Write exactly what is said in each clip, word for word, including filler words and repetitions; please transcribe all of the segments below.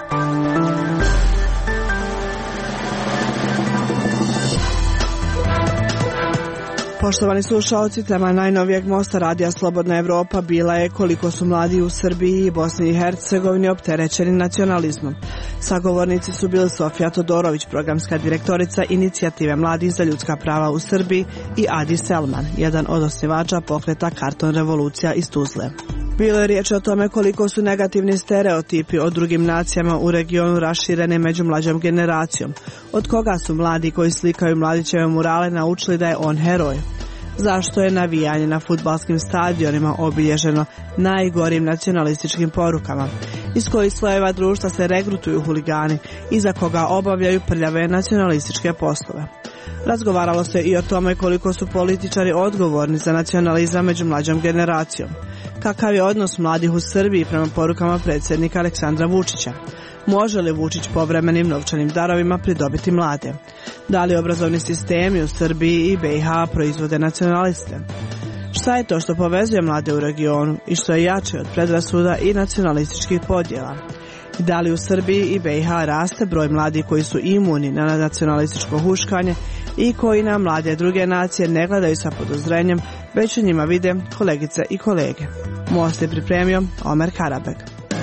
Poštovani slušalci, tema najnovijeg mosta Radija Slobodna Evropa bila je koliko su mladi u Srbiji i Bosni i Hercegovini opterećeni nacionalizmom. Sagovornici su bili Sofija Todorović, programska direktorica Inicijative mladih za ljudska prava u Srbiji, i Adi Selman, jedan od osnivača pokreta Karton revolucija iz Tuzle. Bilo je riječ o tome koliko su negativni stereotipi o drugim nacijama u regionu rašireni među mlađom generacijom. Od koga su mladi koji slikaju Mladićeve murale naučili da je on heroj? Zašto je navijanje na fudbalskim stadionima obilježeno najgorim nacionalističkim porukama? Iz kojih slojeva društva se regrutuju huligani i za koga obavljaju prljave nacionalističke poslove? Razgovaralo se i o tome koliko su političari odgovorni za nacionalizam među mlađom generacijom. Kakav je odnos mladih u Srbiji prema porukama predsjednika Aleksandra Vučića? Može li Vučić povremenim novčanim darovima pridobiti mlade? Da li obrazovni sistemi u Srbiji i B i H proizvode nacionaliste? Šta je to što povezuje mlade u regionu i što je jače od predrasuda i nacionalističkih podjela? Da li u Srbiji i B i H raste broj mladih koji su imuni na nacionalističko huškanje i koji na mlade druge nacije ne gledaju sa podozrenjem, već u njima vide kolegice i kolege? Most je pripremio Omer Karabek.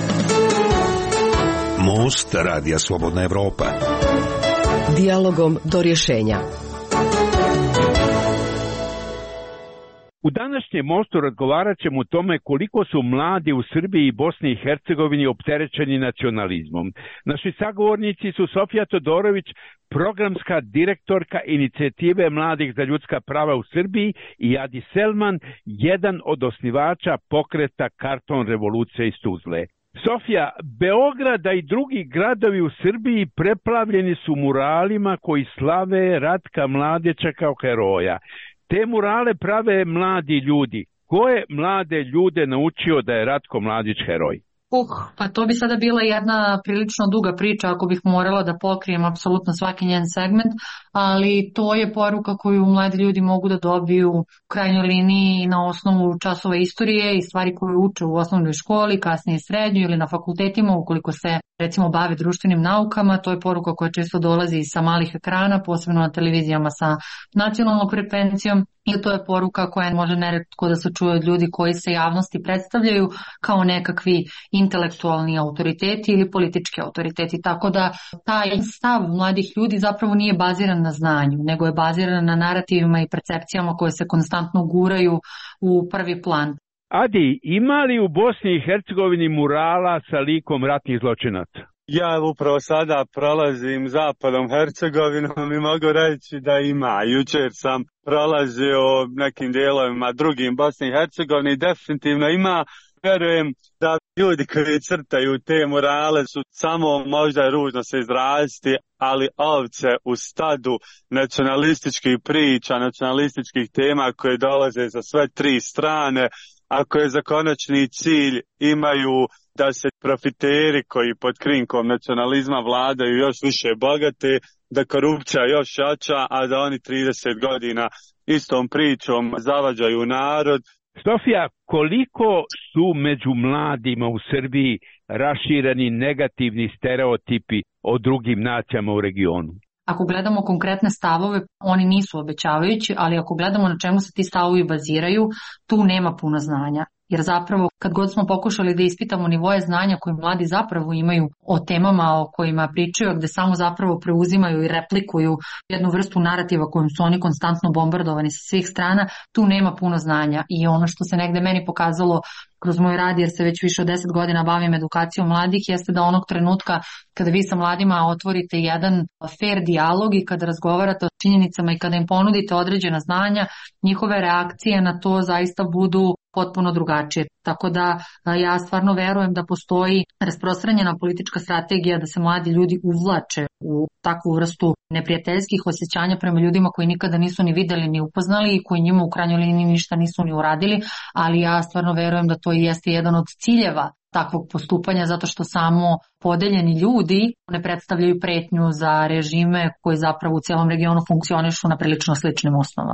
Most Radija Slobodna Evropa. Dijalogom do rješenja. U današnjem mostu razgovarat ćemo o tome koliko su mladi u Srbiji i Bosni i Hercegovini opterećeni nacionalizmom. Naši sagovornici su Sofija Todorović, programska direktorka Inicijative mladih za ljudska prava u Srbiji, i Adi Selman, jedan od osnivača pokreta Karton revolucija iz Tuzle. Sofija, Beograda i drugi gradovi u Srbiji preplavljeni su muralima koji slave Ratka Mladića kao heroja. Te murale prave mladi ljudi. Ko je mlade ljude naučio da je Ratko Mladić heroj? Uh, pa to bi sada bila jedna prilično duga priča ako bih morala da pokrijem apsolutno svaki njen segment, ali to je poruka koju mladi ljudi mogu da dobiju u krajnjoj liniji na osnovu časova istorije i stvari koje uče u osnovnoj školi, kasnije srednjoj ili na fakultetima ukoliko se recimo bave društvenim naukama. To je poruka koja često dolazi sa malih ekrana, posebno na televizijama sa nacionalnom frekvencijom. I to je poruka koja može neretko da se čuje od ljudi koji se javnosti predstavljaju kao nekakvi intelektualni autoriteti ili politički autoriteti. Tako da taj stav mladih ljudi zapravo nije baziran na znanju, nego je baziran na narativima i percepcijama koje se konstantno guraju u prvi plan. Adi, ima li u Bosni i Hercegovini murala sa likom ratnih zločinaca? Ja upravo sada prolazim zapadom Hercegovinom i mogu reći da ima. Jučer sam prolazio nekim dijelovima drugim Bosne i Hercegovine i definitivno ima. Vjerujem da ljudi koji crtaju te murale su samo, možda je ružno se izraziti, ali ovce u stadu nacionalističkih priča, nacionalističkih tema koje dolaze za sve tri strane, a koje za konačni cilj imaju da se profiteri koji pod krinkom nacionalizma vladaju još više bogate, da korupcija još jača, a da oni trideset godina istom pričom zavađaju narod. Sofija, koliko su među mladima u Srbiji rašireni negativni stereotipi o drugim nacijama u regionu? Ako gledamo konkretne stavove, oni nisu obećavajući, ali ako gledamo na čemu se ti stavovi baziraju, tu nema puno znanja. Jer zapravo kad god smo pokušali da ispitamo nivoje znanja koje mladi zapravo imaju o temama o kojima pričaju, gde samo zapravo preuzimaju i replikuju jednu vrstu narativa kojom su oni konstantno bombardovani sa svih strana, tu nema puno znanja. I ono što se negde meni pokazalo kroz moj rad, jer se već više od deset godina bavim edukacijom mladih, jeste da onog trenutka kada vi sa mladima otvorite jedan fair dijalog i kada razgovarate o činjenicama i kada im ponudite određena znanja, njihove reakcije na to zaista budu potpuno drugačije. Tako da ja stvarno verujem da postoji rasprostranjena politička strategija da se mladi ljudi uvlače u takvu vrstu neprijateljskih osjećanja prema ljudima koji nikada nisu ni videli ni upoznali i koji njima u krajnjoj liniji ništa nisu ni uradili, ali ja stvarno verujem da to jeste jedan od ciljeva takvog postupanja, zato što samo podeljeni ljudi ne predstavljaju pretnju za režime koji zapravo u cijelom regionu funkcionišu na prilično sličnim osnovama.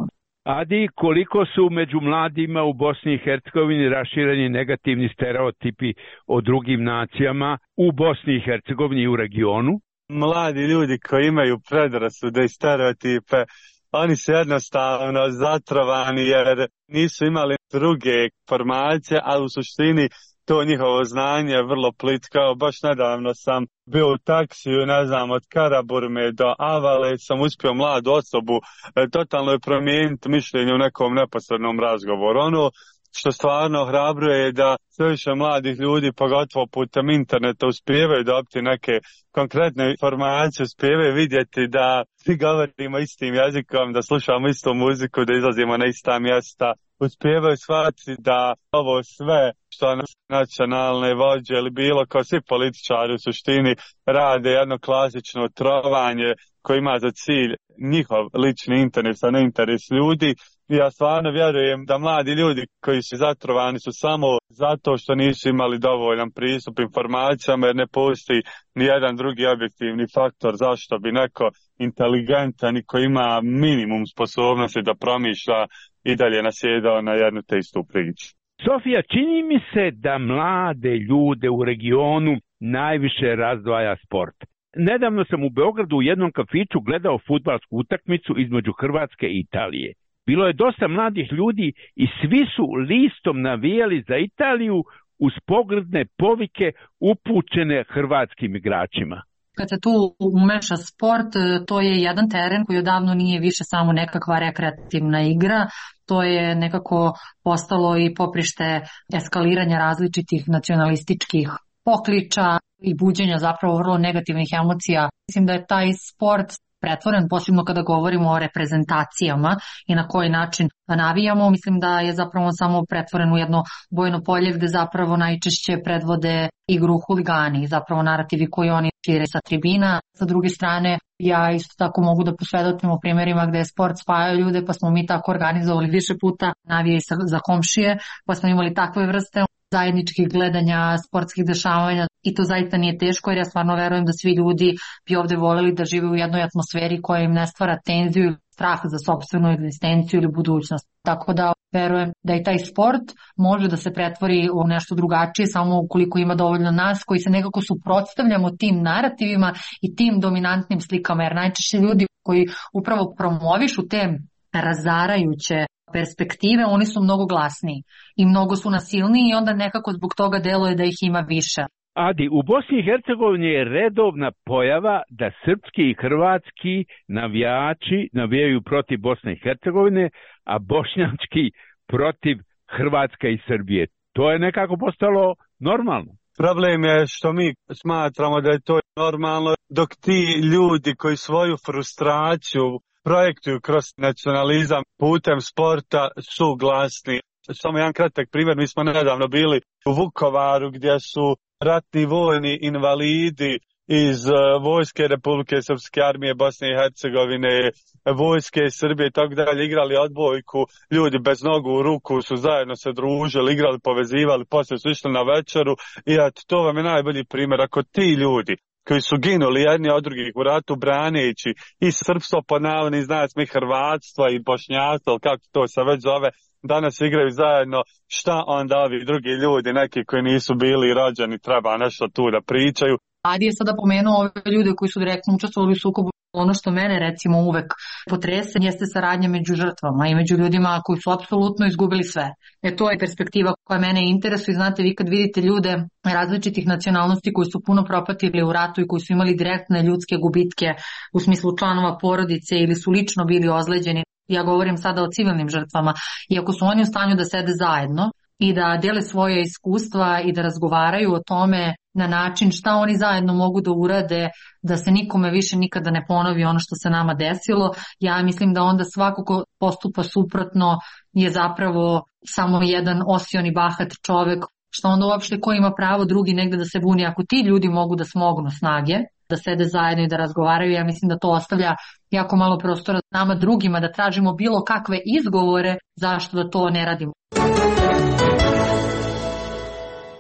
Adi, koliko su među mladima u Bosni i Hercegovini rašireni negativni stereotipi o drugim nacijama u Bosni i Hercegovini i u regionu? Mladi ljudi koji imaju predrasude i stereotipe, oni su jednostavno zatrovani jer nisu imali druge informacije, ali u suštini to njihovo znanje je vrlo plitkao. Baš nedavno sam bio u taksiju, ne znam, od Karaburme do Avale, sam uspio mladu osobu e, totalno je promijeniti mišljenje u nekom neposrednom razgovoru. Ono što stvarno hrabruje je da sve više mladih ljudi, pogotovo putem interneta, uspijevaju dobiti neke konkretne informacije, uspijevaju vidjeti da svi govorimo istim jezikom, da slušamo istu muziku, da izlazimo na ista mjesta, uspijevaju shvatiti da ovo sve što nacionalne vođe ili bilo kao svi političari u suštini rade jedno klasično trovanje koje ima za cilj njihov lični interes, a ne interes ljudi. I ja stvarno vjerujem da mladi ljudi koji su zatrovani su samo zato što nisu imali dovoljan pristup informacijama, jer ne postoji ni jedan drugi objektivni faktor zašto bi neko inteligentan i koji ima minimum sposobnosti da promišlja i dalje nasjedao na jednu te istu priču. Sofija, čini mi se da mlade ljude u regionu najviše razdvaja sport. Nedavno sam u Beogradu u jednom kafiću gledao fudbalsku utakmicu između Hrvatske i Italije. Bilo je dosta mladih ljudi i svi su listom navijali za Italiju uz pogrdne povike upućene hrvatskim igračima. Kad se tu umeša sport, to je jedan teren koji odavno nije više samo nekakva rekreativna igra, to je nekako postalo i poprište eskaliranja različitih nacionalističkih pokliča i buđenja zapravo vrlo negativnih emocija. Mislim da je taj sport pretvoren, posebno kada govorimo o reprezentacijama i na koji način navijamo. Mislim da je zapravo samo pretvoren u jedno bojno polje gde zapravo najčešće predvode igru huligani, zapravo narativi koji oni šire sa tribina. Sa druge strane, ja isto tako mogu da posvedočim o primjerima gde je sport spajao ljude, pa smo mi tako organizovali više puta navije za komšije, pa smo imali takve vrste zajedničkih gledanja, sportskih dešavanja i to zaista nije teško jer ja stvarno verujem da svi ljudi bi ovde voleli da žive u jednoj atmosferi koja im ne stvara tenziju ili strah za sopstvenu egzistenciju ili budućnost. Tako da verujem da i taj sport može da se pretvori u nešto drugačije samo ukoliko ima dovoljno nas koji se nekako suprotstavljamo tim narativima i tim dominantnim slikama, jer najčešće ljudi koji upravo promovišu te razarajuće perspektive, oni su mnogo glasniji i mnogo su nasilniji i onda nekako zbog toga deluje da ih ima više. Adi, u Bosni i Hercegovini je redovna pojava da srpski i hrvatski navijači navijaju protiv Bosne i Hercegovine, a bošnjački protiv Hrvatske i Srbije. To je nekako postalo normalno. Problem je što mi smatramo da je to normalno, dok ti ljudi koji svoju frustraciju projektuju kroz nacionalizam putem sporta su glasni. Samo jedan kratak primjer, mi smo nedavno bili u Vukovaru gdje su ratni vojni invalidi iz vojske Republike Srpske armije Bosne i Hercegovine, vojske Srbije i tako dalje igrali odbojku, ljudi bez nogu u ruku su zajedno se družili, igrali, povezivali, poslije su išli na večeru i eto, to vam je najbolji primjer. Ako ti ljudi koji su ginuli jedni od drugih u ratu braneći i srpstvo po navodnim znacima i hrvatstvo i bošnjaštvo, kako to se već zove, danas igraju zajedno, šta onda ovi drugi ljudi, neki koji nisu bili rođeni, treba nešto tu da pričaju. Adi je sada pomenuo ove ljude koji su direktno učestvovali u sukobu. Ono što mene recimo uvek potrese jeste saradnja među žrtvama i među ljudima koji su apsolutno izgubili sve. E to je perspektiva koja mene interesuje. Znate, vi kad vidite ljude različitih nacionalnosti koji su puno propatili u ratu i koji su imali direktne ljudske gubitke u smislu članova porodice ili su lično bili ozleđeni, ja govorim sada o civilnim žrtvama, i ako su oni u stanju da sede zajedno i da dele svoje iskustva i da razgovaraju o tome na način šta oni zajedno mogu da urade, da se nikome više nikada ne ponovi ono što se nama desilo, ja mislim da onda svako ko postupa suprotno je zapravo samo jedan osioni bahat čovek, što onda uopšte ko ima pravo drugi negde da se buni. Ako ti ljudi mogu da smognu snage, da sede zajedno i da razgovaraju, ja mislim da to ostavlja jako malo prostora nama drugima da tražimo bilo kakve izgovore zašto da to ne radimo.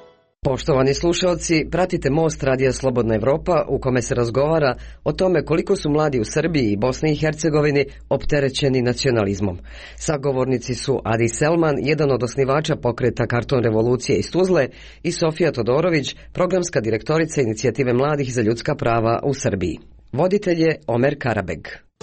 Poštovani slušalci, pratite Most Radija Slobodna Evropa u kome se razgovara o tome koliko su mladi u Srbiji i Bosni i Hercegovini opterećeni nacionalizmom. Sagovornici su Adi Selman, jedan od osnivača pokreta Karton revolucije iz Tuzle, i Sofija Todorović, programska direktorica Inicijative mladih za ljudska prava u Srbiji. Voditelj je Omer Karabeg.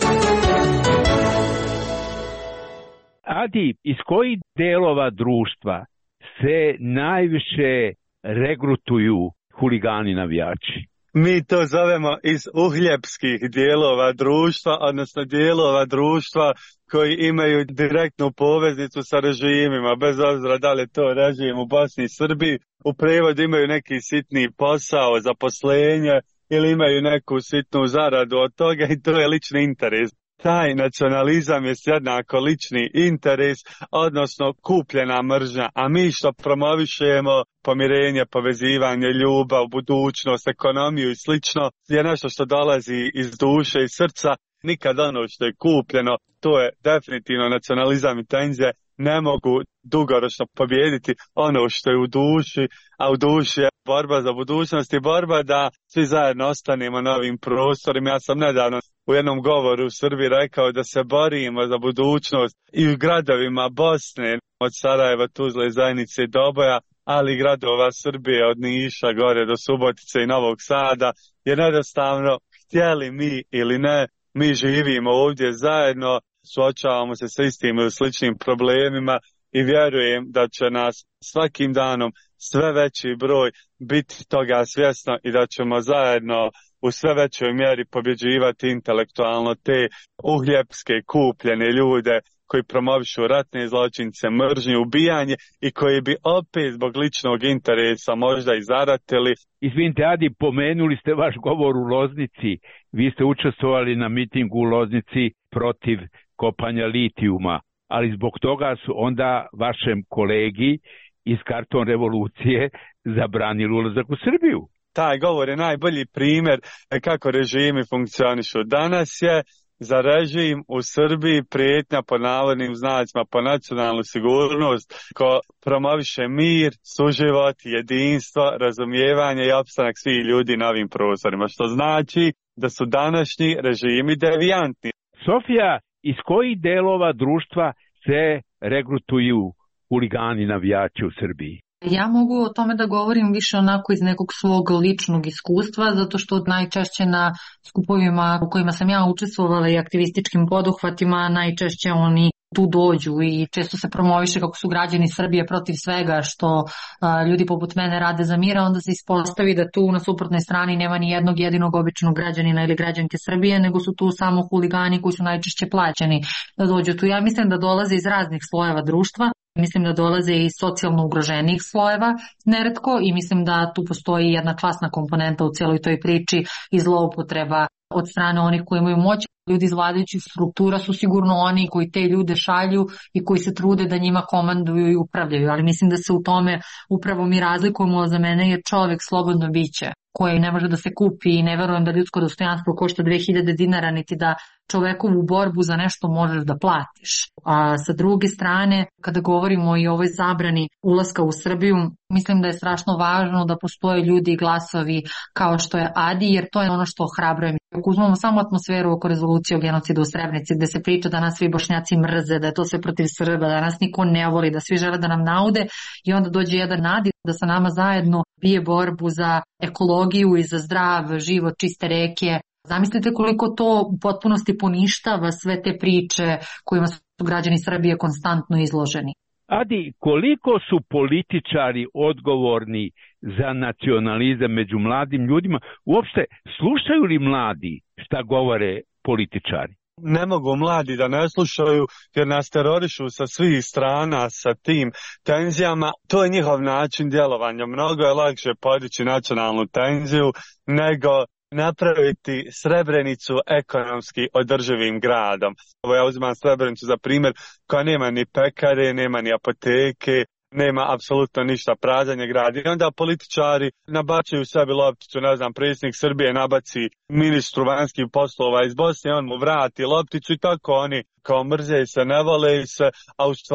Adi, iz kojih delova društva se najviše regrutuju huligani navijači? Mi to zovemo iz uhljepskih dijelova društva, odnosno dijelova društva koji imaju direktnu poveznicu sa režimima, bez obzira da li je to režim u Bosni i Srbiji. U prevodu imaju neki sitni posao, zaposlenje ili imaju neku sitnu zaradu od toga i to je lični interes. Taj nacionalizam je jednako lični interes, odnosno kupljena mržnja, a mi što promovišemo pomirenje, povezivanje, ljubav, budućnost, ekonomiju i slično, je nešto što dolazi iz duše i srca. Nikad ono što je kupljeno, to je definitivno nacionalizam i tenzije, ne mogu dugoročno pobijediti ono što je u duši, a u duši je borba za budućnost i borba da svi zajedno ostanemo na ovim prostorima. Ja sam nedavno u jednom govoru u Srbiji rekao da se borimo za budućnost i u gradovima Bosne, od Sarajeva, Tuzle, Zajnice i Doboja, ali i gradova Srbije od Niša gore do Subotice i Novog Sada, jer jednostavno, htjeli mi ili ne, mi živimo ovdje zajedno, suočavamo se sa istim ili sličnim problemima i vjerujem da će nas svakim danom sve veći broj biti toga svjesno i da ćemo zajedno u sve većoj mjeri pobjeđivati intelektualno te uhljepske kupljene ljude koji promovišu ratne zločince, mržnju, ubijanje i koji bi opet zbog ličnog interesa možda i zaratili. Izvinite, Adi, pomenuli ste vaš govor u Loznici. Vi ste učestvovali na mitingu u Loznici protiv kopanja litijuma, ali zbog toga su onda vašem kolegi iz Karton revolucije zabranili ulazak u Srbiju. Taj govor je najbolji primjer kako režimi funkcionišu. Danas je za režim u Srbiji prijetnja po navodnim znacima po nacionalnu sigurnost, ko promoviše mir, suživot, jedinstvo, razumijevanje i opstanak svih ljudi na ovim prostorima, što znači da su današnji režimi devijantni. Sofija, iz kojih delova društva se regrutuju huligani navijači u Srbiji? Ja mogu o tome da govorim više onako iz nekog svog ličnog iskustva, zato što najčešće na skupovima u kojima sam ja učestvovala i aktivističkim poduhvatima, najčešće oni tu dođu i često se promoviše kako su građani Srbije protiv svega što a, ljudi poput mene rade za mira, onda se ispostavi da tu na suprotnoj strani nema ni jednog jedinog običnog građanina ili građanke Srbije, nego su tu samo huligani koji su najčešće plaćeni da dođu tu. Ja mislim da dolaze iz raznih slojeva društva. Mislim da dolaze iz socijalno ugroženijih slojeva neretko i mislim da tu postoji jedna klasna komponenta u cijeloj toj priči i zloupotreba od strane onih koji imaju moć. Ljudi iz vladajućih struktura su sigurno oni koji te ljude šalju i koji se trude da njima komanduju i upravljaju, ali mislim da se u tome upravo mi razlikujemo. Za mene je čovjek slobodno biće koje ne može da se kupi i ne verujem da ljudsko dostojanstvo košta dve hiljade dinara, niti da čovekovu borbu za nešto možeš da platiš. A sa druge strane, kada govorimo i o ovoj zabrani ulaska u Srbiju, mislim da je strašno važno da postoje ljudi i glasovi kao što je Adi, jer to je ono što ohrabruje. Ako uzmemo samo atmosferu oko rezolucije o genocidu u Srebrenici, gde se priča da nas svi Bošnjaci mrze, da je to sve protiv Srba, da nas niko ne voli, da svi žele da nam naude, i onda dođe jedan Adi da sa nama zajedno bije borbu za ekologiju i za zdrav život, čiste reke. Zamislite koliko to u potpunosti poništava sve te priče kojima su građani Srbije konstantno izloženi. Adi, koliko su političari odgovorni za nacionalizam među mladim ljudima? Uopšte, slušaju li mladi šta govore političari? Ne mogu mladi da ne slušaju jer nas terorišu sa svih strana sa tim tenzijama. To je njihov način djelovanja. Mnogo je lakše podići nacionalnu tenziju nego napraviti Srebrenicu ekonomski održivim gradom. Ovo ja uzimam Srebrenicu za primjer koja nema ni pekare, nema ni apoteke, nema apsolutno ništa, prazan je grad. I onda političari nabačaju sebi lopticu, ne znam, predsjednik Srbije nabaci ministru vanjskih poslova iz Bosne, on mu vrati lopticu i tako oni kao mrze se, ne vole se, a u stvari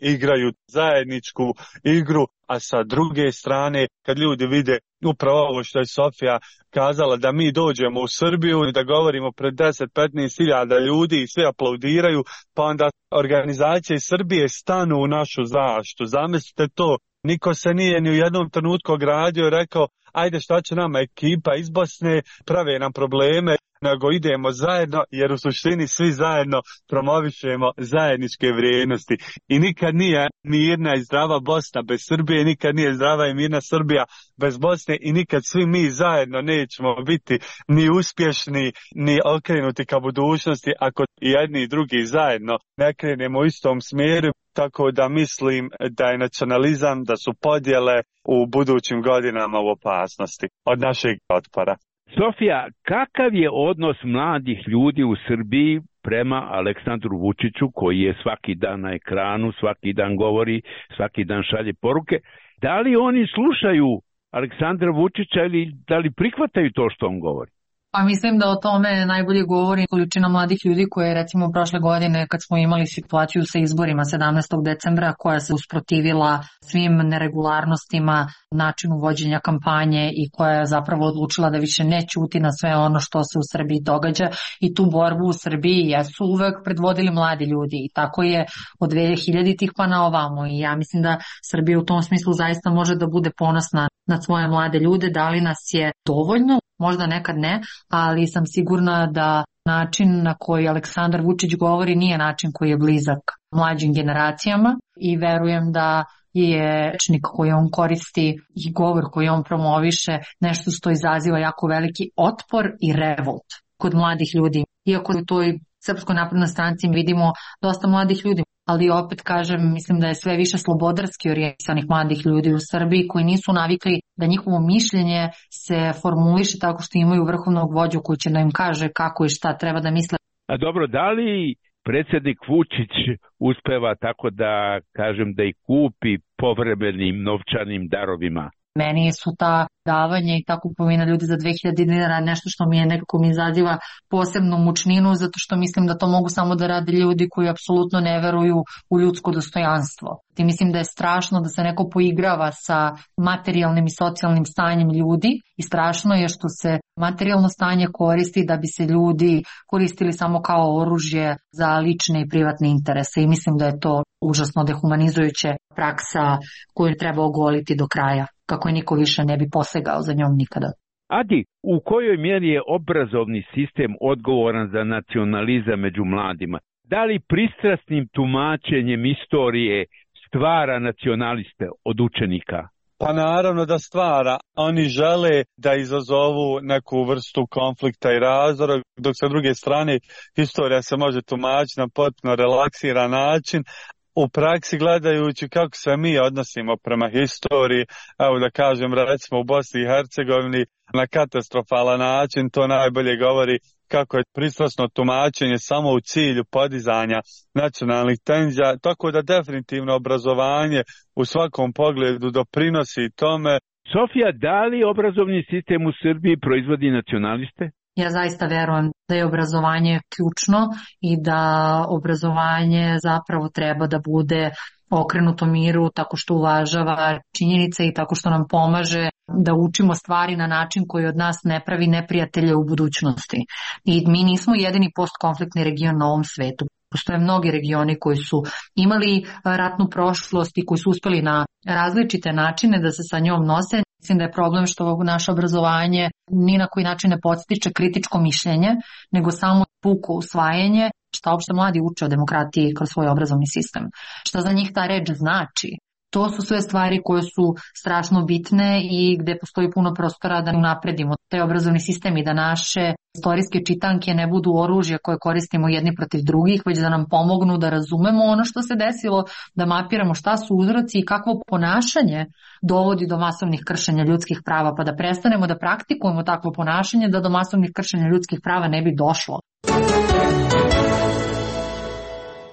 igraju zajedničku igru, a sa druge strane kad ljudi vide upravo ovo što je Sofija kazala, da mi dođemo u Srbiju i da govorimo pred deset do petnaest hiljada ljudi i svi aplaudiraju, pa onda organizacije iz Srbije stanu u našu zaštitu. Zamislite to, niko se nije ni u jednom trenutku ogradio i rekao ajde šta će nama ekipa iz Bosne, prave nam probleme, nego idemo zajedno, jer u suštini svi zajedno promovišemo zajedničke vrijednosti. I nikad nije mirna i zdrava Bosna bez Srbije, nikad nije zdrava i mirna Srbija bez Bosne i nikad svi mi zajedno nećemo biti ni uspješni, ni okrenuti ka budućnosti ako i jedni i drugi zajedno ne krenemo u istom smjeru. Tako da mislim da je nacionalizam, da su podjele u budućim godinama u opasnosti od našeg otpora. Sofija, kakav je odnos mladih ljudi u Srbiji prema Aleksandru Vučiću, koji je svaki dan na ekranu, svaki dan govori, svaki dan šalje poruke? Da li oni slušaju Aleksandra Vučića ili da li prihvataju to što on govori? Pa mislim da o tome najbolje govori količina mladih ljudi koje recimo prošle godine kad smo imali situaciju sa izborima sedamnaestog decembra koja se usprotivila svim neregularnostima, načinu vođenja kampanje i koja je zapravo odlučila da više ne ćuti na sve ono što se u Srbiji događa i tu borbu u Srbiji jesu uvek predvodili mladi ljudi i tako je od dve hiljaditih pa na ovamo i ja mislim da Srbija u tom smislu zaista može da bude ponosna nad svoje mlade ljude, da li nas je dovoljno, možda nekad ne, ali sam sigurna da način na koji Aleksandar Vučić govori nije način koji je blizak mlađim generacijama i verujem da je rečnik koji on koristi i govor koji on promoviše nešto što izaziva jako veliki otpor i revolt kod mladih ljudi. Iako u toj Srpskoj naprednoj stranci vidimo dosta mladih ljudi, ali opet kažem, mislim da je sve više slobodarski orijentisanih mladih ljudi u Srbiji koji nisu navikli da njihovo mišljenje se formuliše tako što imaju vrhovnog vođu koji će da im kaže kako i šta treba da misle. A dobro, da li predsjednik Vučić uspeva tako da kažem da i kupi povremenim novčanim darovima? Meni su ta davanja i ta kupovina ljudi za dve hiljade dinara nešto što mi je nekako mi izaziva posebnu mučninu zato što mislim da to mogu samo da rade ljudi koji apsolutno ne veruju u ljudsko dostojanstvo. I mislim da je strašno da se neko poigrava sa materijalnim i socijalnim stanjem ljudi i strašno je što se materijalno stanje koristi da bi se ljudi koristili samo kao oružje za lične i privatne interese i mislim da je to užasno dehumanizujuća praksa koju treba ogoliti do kraja, kako je niko više ne bi posegao za njom nikada. Adi, u kojoj mjeri je obrazovni sistem odgovoran za nacionalizam među mladima? Da li pristrasnim tumačenjem istorije stvara nacionaliste od učenika? Pa naravno da stvara. Oni žele da izazovu neku vrstu konflikta i razdora, dok sa druge strane historija se može tumačiti na potpuno relaksiran način. U praksi gledajući kako se mi odnosimo prema historiji, evo da kažem recimo u Bosni i Hercegovini na katastrofalan način, to najbolje govori kako je pristrasno tumačenje samo u cilju podizanja nacionalnih tenzija, tako da definitivno obrazovanje u svakom pogledu doprinosi tome. Sofija, da li obrazovni sistem u Srbiji proizvodi nacionaliste? Ja zaista verujem da je obrazovanje ključno i da obrazovanje zapravo treba da bude okrenuto miru tako što uvažava činjenice i tako što nam pomaže da učimo stvari na način koji od nas ne pravi neprijatelje u budućnosti. I mi nismo jedini postkonfliktni region na ovom svetu. Postoje mnogi regioni koji su imali ratnu prošlost i koji su uspeli na različite načine da se sa njom nose. Mislim da je problem što naše obrazovanje ni na koji način ne podstiče kritičko mišljenje, nego samo puko usvajanje, šta uopšte mladi uče o demokratiji kroz svoj obrazovni sistem. Šta za njih ta reč znači? To su sve stvari koje su strašno bitne i gde postoji puno prostora da unapredimo taj obrazovni sistem i da naše istorijske čitanke ne budu oružje koje koristimo jedni protiv drugih, već da nam pomognu da razumemo ono što se desilo, da mapiramo šta su uzroci i kakvo ponašanje dovodi do masovnih kršenja ljudskih prava, pa da prestanemo da praktikujemo takvo ponašanje da do masovnih kršenja ljudskih prava ne bi došlo.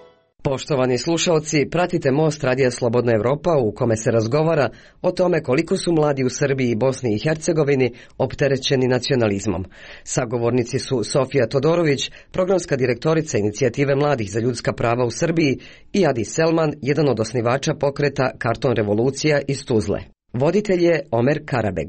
Poštovani slušalci, pratite Most Radija Slobodna Evropa u kome se razgovara o tome koliko su mladi u Srbiji i Bosni i Hercegovini opterećeni nacionalizmom. Sagovornici su Sofija Todorović, programska direktorica Inicijative mladih za ljudska prava u Srbiji, i Adi Selman, jedan od osnivača pokreta Karton revolucija iz Tuzle. Voditelj je Omer Karabeg.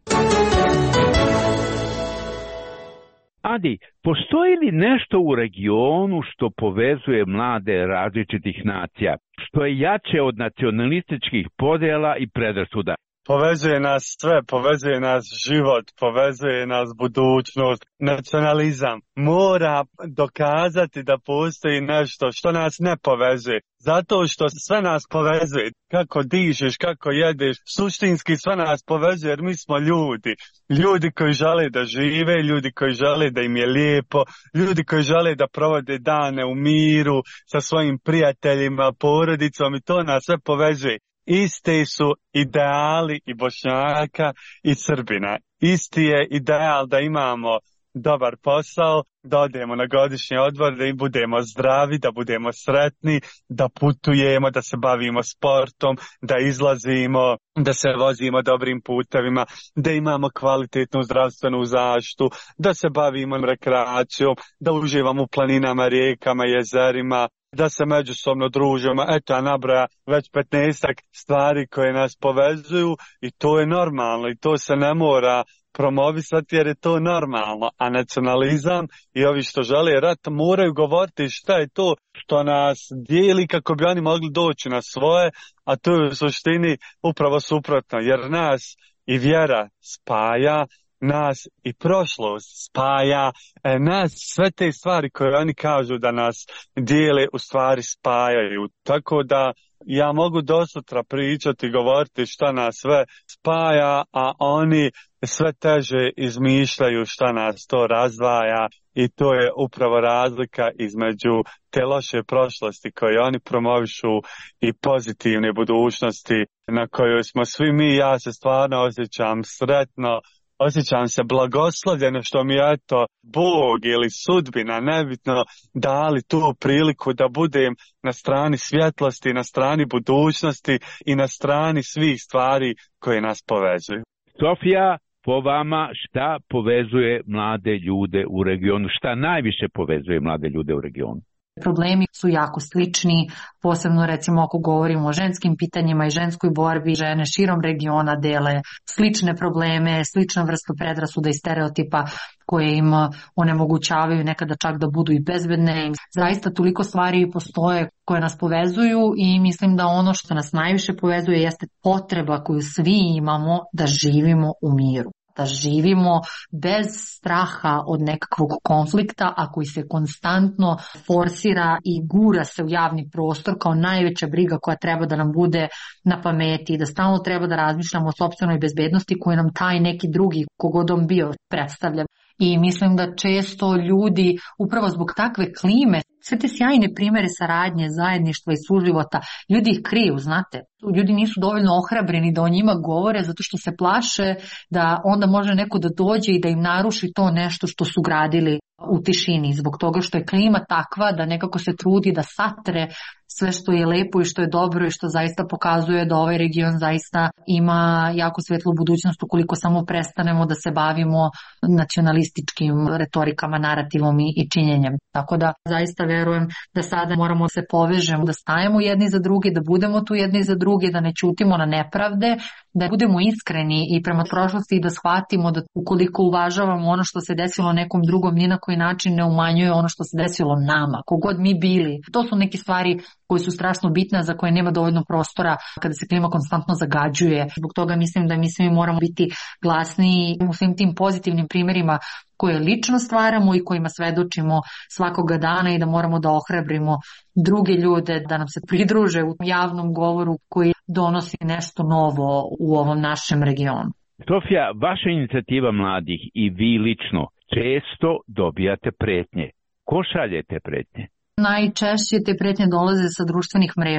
Adi, postoji li nešto u regionu što povezuje mlade različitih nacija, što je jače od nacionalističkih podjela i predrasuda? Povezuje nas sve, povezuje nas život, povezuje nas budućnost. Nacionalizam mora dokazati da postoji nešto što nas ne povezuje. Zato što sve nas povezuje. Kako dižeš, kako jedeš, suštinski sve nas povezuje jer mi smo ljudi. Ljudi koji žele da žive, ljudi koji žele da im je lijepo, ljudi koji žele da provode dane u miru sa svojim prijateljima, porodicom, i to nas sve povezuje. Isti su ideali i Bošnjaka i Srbina. Isti je ideal da imamo dobar posao, da odemo na godišnji odmor, da im budemo zdravi, da budemo sretni, da putujemo, da se bavimo sportom, da izlazimo, da se vozimo dobrim putevima, da imamo kvalitetnu zdravstvenu zaštitu, da se bavimo rekreacijom, da uživamo u planinama, rijekama, jezerima, da se međusobno družimo. Eto, ja nabraja već petnaestak stvari koje nas povezuju i to je normalno i to se ne mora promovisati jer je to normalno. A nacionalizam i ovi što žele rat moraju govoriti šta je to što nas dijeli kako bi oni mogli doći na svoje, a to je u suštini upravo suprotno, jer nas i vjera spaja, nas i prošlost spaja, e, nas sve te stvari koje oni kažu da nas dijele u stvari spajaju. Tako da ja mogu do sutra pričati, govoriti šta nas sve spaja, a oni sve teže izmišljaju šta nas to razdvaja i to je upravo razlika između te loše prošlosti koje oni promovišu i pozitivne budućnosti na kojoj smo svi mi. Ja se stvarno osjećam sretno, osjećam se blagoslovljeno što mi je eto Bog ili sudbina, nebitno, dali tu priliku da budem na strani svjetlosti, na strani budućnosti i na strani svih stvari koje nas povezuju. Sofija, po vama šta povezuje mlade ljude u regionu? Šta najviše povezuje mlade ljude u regionu? Problemi su jako slični, posebno recimo ako govorimo o ženskim pitanjima i ženskoj borbi, žene širom regiona dele slične probleme, slična vrsta predrasuda i stereotipa koje im onemogućavaju nekada čak da budu i bezbedne. Zaista toliko stvari postoje koje nas povezuju i mislim da ono što nas najviše povezuje jeste potreba koju svi imamo da živimo u miru. Da živimo bez straha od nekakvog konflikta, a koji se konstantno forsira i gura se u javni prostor kao najveća briga koja treba da nam bude na pameti, da stalno treba da razmišljamo o sopstvenoj bezbednosti koju nam taj neki drugi, kogod on bio, predstavlja. I mislim da često ljudi, upravo zbog takve klime, sve te sjajne primere saradnje, zajedništva i suživota, ljudi ih kriju, znate. Ljudi nisu dovoljno ohrabreni da o njima govore zato što se plaše da onda može neko da dođe i da im naruši to nešto što su gradili u tišini. Zbog toga što je klima takva da nekako se trudi da satre sve što je lepo i što je dobro i što zaista pokazuje da ovaj region zaista ima jako svetlu budućnost ukoliko samo prestanemo da se bavimo nacionalističkim retorikama, narativom i, i činjenjem. Tako da zaista verujem da sada moramo da se povežemo, da stajemo jedni za drugi, da budemo tu jedni za drugi, da ne ćutimo na nepravde, da budemo iskreni i prema prošlosti i da shvatimo da ukoliko uvažavamo ono što se desilo nekom drugom, ni na koji način ne umanjuje ono što se desilo nama, kogod mi bili. To su neke stvari koje su strašno bitne, za koje nema dovoljno prostora kada se klima konstantno zagađuje. Zbog toga mislim da mi svi moramo biti glasni u svim tim pozitivnim primjerima koje lično stvaramo i kojima svedočimo svakoga dana i da moramo da ohrabrimo druge ljude da nam se pridruže u javnom govoru koji donosi nešto novo u ovom našem regionu. Sofija, vaša inicijativa mladih i vi lično često dobijate pretnje. Ko šalje te pretnje? Najčešće te pretnje dolaze sa društvenih mreža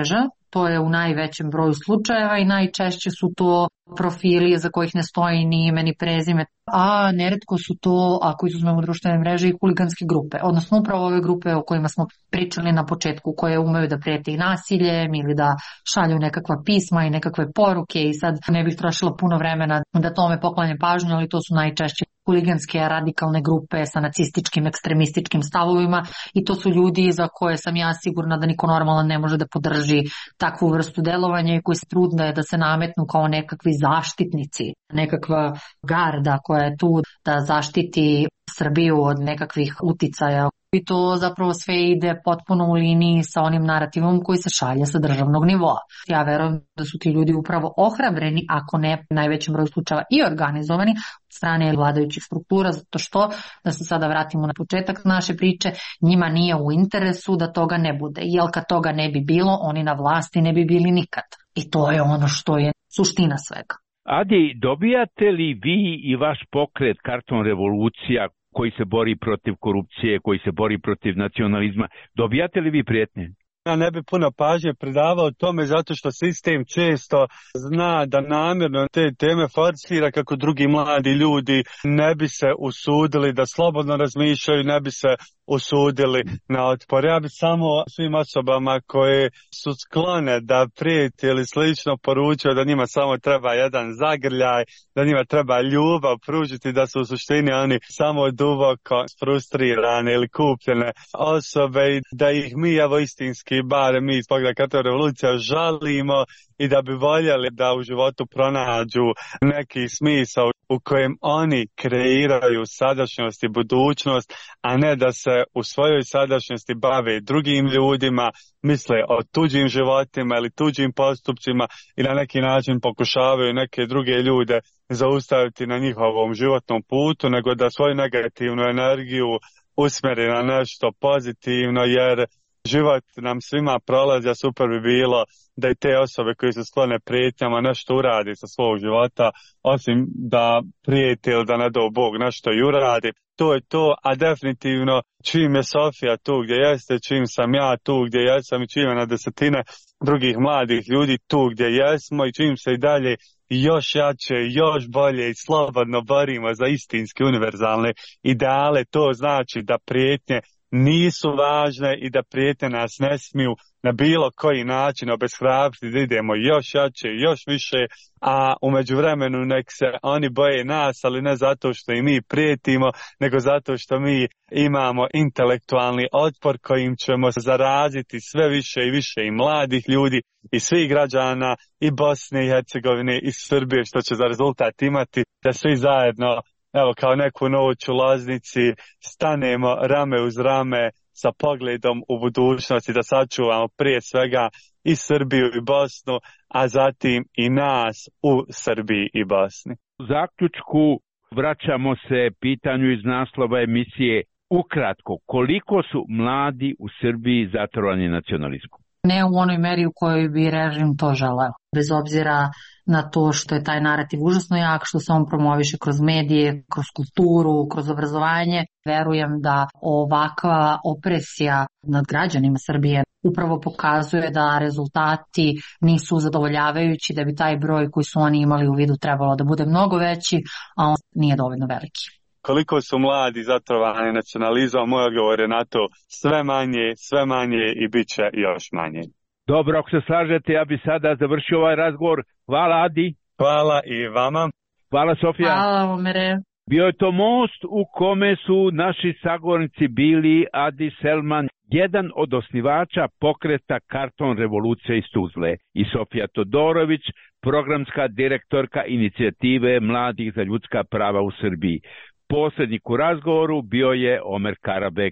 To je u najvećem broju slučajeva i najčešće su to profili za kojih ne stoji ni ime ni prezime, a neretko su to, ako izuzmemo društvene mreže, i huliganske grupe, odnosno upravo ove grupe o kojima smo pričali na početku, koje umeju da prete i nasiljem ili da šalju nekakva pisma i nekakve poruke, i sad ne bih trošila puno vremena da tome poklanjam pažnju, ali to su najčešće huliganske radikalne grupe sa nacističkim, ekstremističkim stavovima, i to su ljudi za koje sam ja sigurna da niko normalan ne može da podrži takvu vrstu delovanja i koji se trude da se nametnu kao nekakvi zaštitnici, nekakva garda koja je tu da zaštiti Srbiju od nekakvih uticaja. I to zapravo sve ide potpuno u liniji sa onim narativom koji se šalje sa državnog nivoa. Ja verujem da su ti ljudi upravo ohrabreni, ako ne najvećem broju slučajeva i organizovani od strane vladajućih struktura, zato što, da se sada vratimo na početak naše priče, njima nije u interesu da toga ne bude. Jer kad toga ne bi bilo, oni na vlasti ne bi bili nikad. I to je ono što je suština svega. Adi, dobijate li vi i vaš pokret Karton revolucija koji se bori protiv korupcije, koji se bori protiv nacionalizma, dobijate li vi prijetnje? Ja ne bi puno pažnje pridavao tome zato što sistem često zna da namjerno te teme forsira kako drugi mladi ljudi ne bi se usudili da slobodno razmišljaju, ne bi se usudili na otpor. Ja bi samo svim osobama koje su sklone da prijeti ili slično poručio da njima samo treba jedan zagrljaj, da njima treba ljubav pružiti, da su u suštini oni samo duboko frustrirane ili kupljene osobe i da ih mi evo istinski, bare mi iz Pogleda Karton revolucija, žalimo i da bi voljeli da u životu pronađu neki smisao u kojem oni kreiraju sadašnjost i budućnost, a ne da se u svojoj sadašnjosti bave drugim ljudima, misle o tuđim životima ili tuđim postupcima i na neki način pokušavaju neke druge ljude zaustaviti na njihovom životnom putu, nego da svoju negativnu energiju usmjeri na nešto pozitivno, jer život nam svima prolazi, a super bi bilo da i te osobe koji su sklone prijetnjama nešto uradi sa svog života, osim da prijeti ili da ne dao Bog nešto i uradi. To je to, a definitivno čim je Sofija tu gdje jeste, čim sam ja tu gdje jesam i čim je na desetine drugih mladih ljudi tu gdje jesmo i čim se i dalje još jače, još bolje i slobodno borimo za istinski univerzalne ideale, to znači da prijetnje nisu važne i da prijetnje nas ne smiju na bilo koji način obeshrabriti da idemo još jače, još više, a u međuvremenu nek se oni boje nas, ali ne zato što i mi prijetimo, nego zato što mi imamo intelektualni otpor kojim ćemo zaraziti sve više i više i mladih ljudi i svih građana i Bosne i Hercegovine i Srbije, što će za rezultat imati da svi zajedno, evo kao neku noć u Loznici, stanemo rame uz rame sa pogledom u budućnosti da sačuvamo prije svega i Srbiju i Bosnu, a zatim i nas u Srbiji i Bosni. U zaključku vraćamo se pitanju iz naslova emisije. Ukratko, koliko su mladi u Srbiji zatrovani nacionalizmom? Ne u onoj meri u kojoj bi režim to želeo. Bez obzira na to što je taj narativ užasno jak, što se on promoviše kroz medije, kroz kulturu, kroz obrazovanje, verujem da ovakva opresija nad građanima Srbije upravo pokazuje da rezultati nisu zadovoljavajući, da bi taj broj koji su oni imali u vidu trebalo da bude mnogo veći, a on nije dovoljno veliki. Koliko su mladi zatrovani nacionalizmom, moj odgovor je na to sve manje, sve manje i bit će još manje. Dobro, ako se slažete, ja bi sada završio ovaj razgovor. Hvala, Adi. Hvala i vama. Hvala, Sofija. Hvala, Omere. Bio je to most u kome su naši sagovornici bili Adi Selman, jedan od osnivača pokreta Karton revolucija iz Tuzle, i Sofija Todorović, programska direktorka inicijative Mladih za ljudska prava u Srbiji. Posrednik u razgovoru bio je Omer Karabek.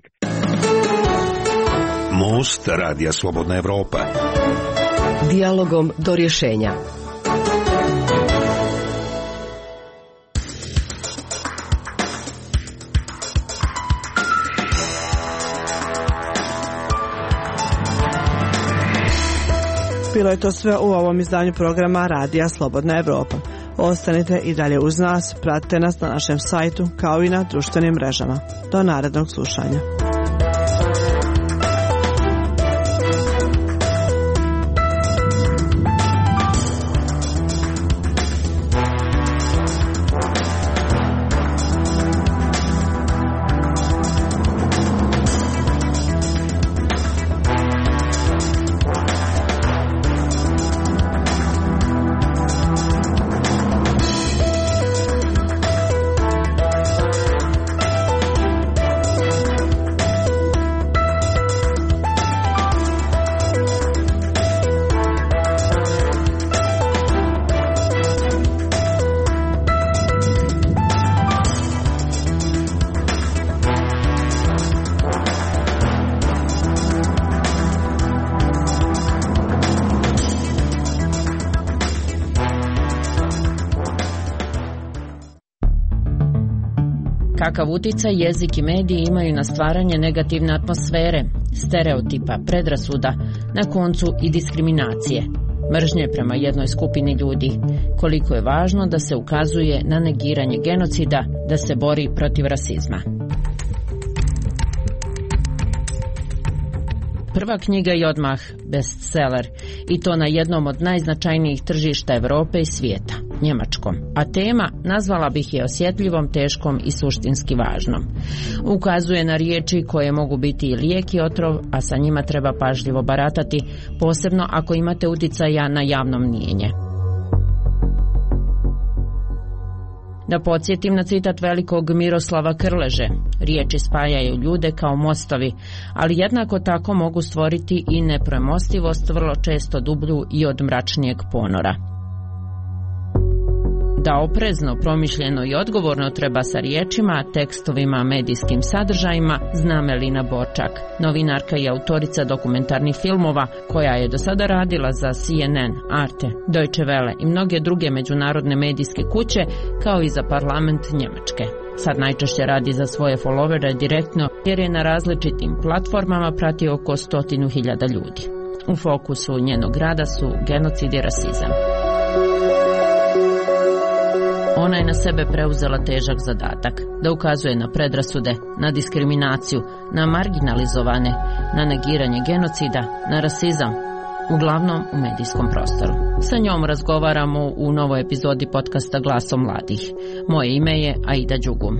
Most Radija Slobodna Evropa. Dijalogom do rješenja. Bilo je to sve u ovom izdanju programa Radija Slobodna Evropa. Ostanite i dalje uz nas, pratite nas na našem sajtu kao i na društvenim mrežama. Do narednog slušanja. Kakav uticaj jezik i mediji imaju na stvaranje negativne atmosfere, stereotipa, predrasuda, na koncu i diskriminacije, mržnje prema jednoj skupini ljudi, koliko je važno da se ukazuje na negiranje genocida, da se bori protiv rasizma. Prva knjiga je odmah bestseller, i to na jednom od najznačajnijih tržišta Europe i svijeta, njemačkom. A tema, nazvala bih je osjetljivom, teškom i suštinski važnom. Ukazuje na riječi koje mogu biti i lijek i otrov, a sa njima treba pažljivo baratati, posebno ako imate uticaja na javno mnijenje. Da podsjetim na citat velikog Miroslava Krleže, riječi spajaju ljude kao mostovi, ali jednako tako mogu stvoriti i nepremostivost, vrlo često dublju i od mračnijeg ponora. Da oprezno, promišljeno i odgovorno treba sa riječima, tekstovima, medijskim sadržajima, zna Melina Borčak, novinarka i autorica dokumentarnih filmova, koja je do sada radila za C N N, Arte, Deutsche Welle i mnoge druge međunarodne medijske kuće, kao i za parlament Njemačke. Sad najčešće radi za svoje followere direktno, jer je na različitim platformama prati oko stotinu hiljada ljudi. U fokusu njenog rada su genocid i rasizam. Ona je na sebe preuzela težak zadatak, da ukazuje na predrasude, na diskriminaciju, na marginalizovane, na negiranje genocida, na rasizam, uglavnom u medijskom prostoru. Sa njom razgovaramo u novoj epizodi podcasta Glasom mladih. Moje ime je Aida Đugum.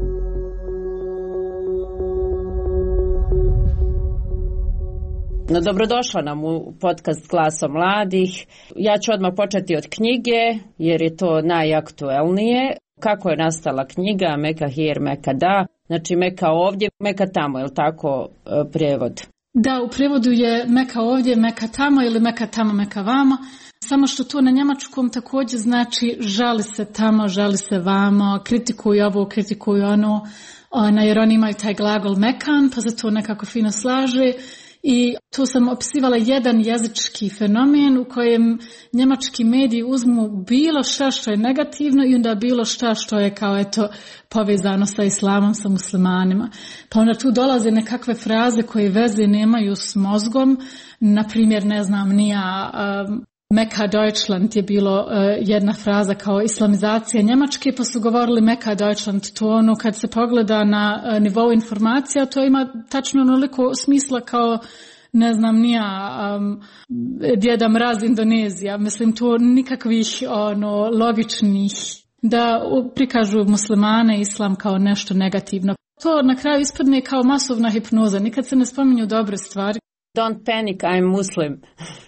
No, dobrodošla nam u podcast Glasom mladih. Ja ću odmah početi od knjige, jer je to najaktuelnije. Kako je nastala knjiga Meka hier, Meka da? Znači Meka ovdje, Meka tamo, je li tako prijevod? Da, u prijevodu je Meka ovdje, Meka tamo ili Meka tamo, Meka vamo. Samo što to na njemačkom također znači žali se tamo, žali se vamo, kritikuju ovo, kritikuju ono, ona, jer oni imaju taj glagol mekan, pa se to nekako fino slaže. I tu sam opisivala jedan jezički fenomen u kojem njemački mediji uzmu bilo šta što je negativno i onda bilo šta što je kao eto povezano sa islamom, sa muslimanima. Pa onda tu dolaze nekakve fraze koje veze nemaju s mozgom, na primjer ne znam nija um, Meka Deutschland je bilo uh, jedna fraza kao islamizacija Njemačke, pa su govorili Meka Deutschland, to ono kad se pogleda na uh, nivou informacija, to ima tačno onoliko smisla kao ne znam nija um, Djeda Mraz Indonezija, mislim to nikakvih ono logičnih da prikažu muslimane i islam kao nešto negativno. To na kraju ispadne kao masovna hipnoza, nikad se ne spominju dobre stvari. Don't panic, I'm Muslim.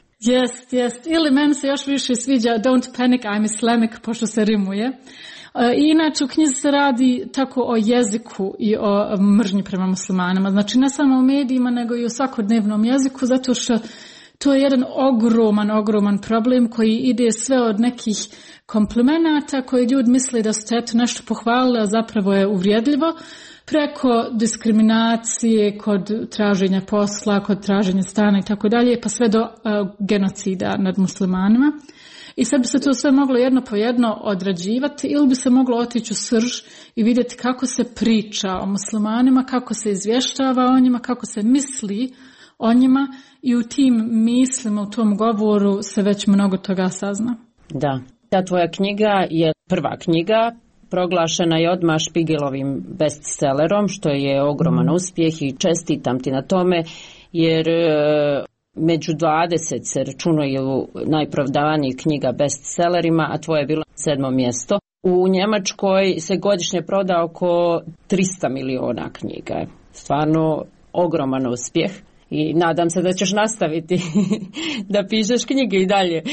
Jest, jest. Ili meni se još više sviđa Don't panic, I'm Islamic, pošto se rimuje. E, inače u knjizi se radi tako o jeziku i o mržnji prema muslimanima. Znači ne samo u medijima, nego i u svakodnevnom jeziku, zato što to je jedan ogroman, ogroman problem koji ide sve od nekih komplimenata koji ljudi misle da su eto nešto pohvalili, a zapravo je uvrijedljivo, preko diskriminacije kod traženja posla, kod traženja stana i tako dalje, pa sve do uh, genocida nad muslimanima. I sad bi se to sve moglo jedno po jedno odrađivati ili bi se moglo otići u srž i vidjeti kako se priča o muslimanima, kako se izvještava o njima, kako se misli o njima i u tim mislima, u tom govoru se već mnogo toga sazna. Da, ta tvoja knjiga je prva knjiga, proglašena je odmah Špigelovim bestsellerom, što je ogroman uspjeh i čestitam ti na tome, jer e, među dvadeset se računaju najprodavanijih knjiga bestsellerima, a tvoje je bilo sedmo mjesto. U Njemačkoj se godišnje proda oko tristo miliona knjiga. Stvarno ogroman uspjeh. I nadam se da ćeš nastaviti da pišeš knjige i dalje.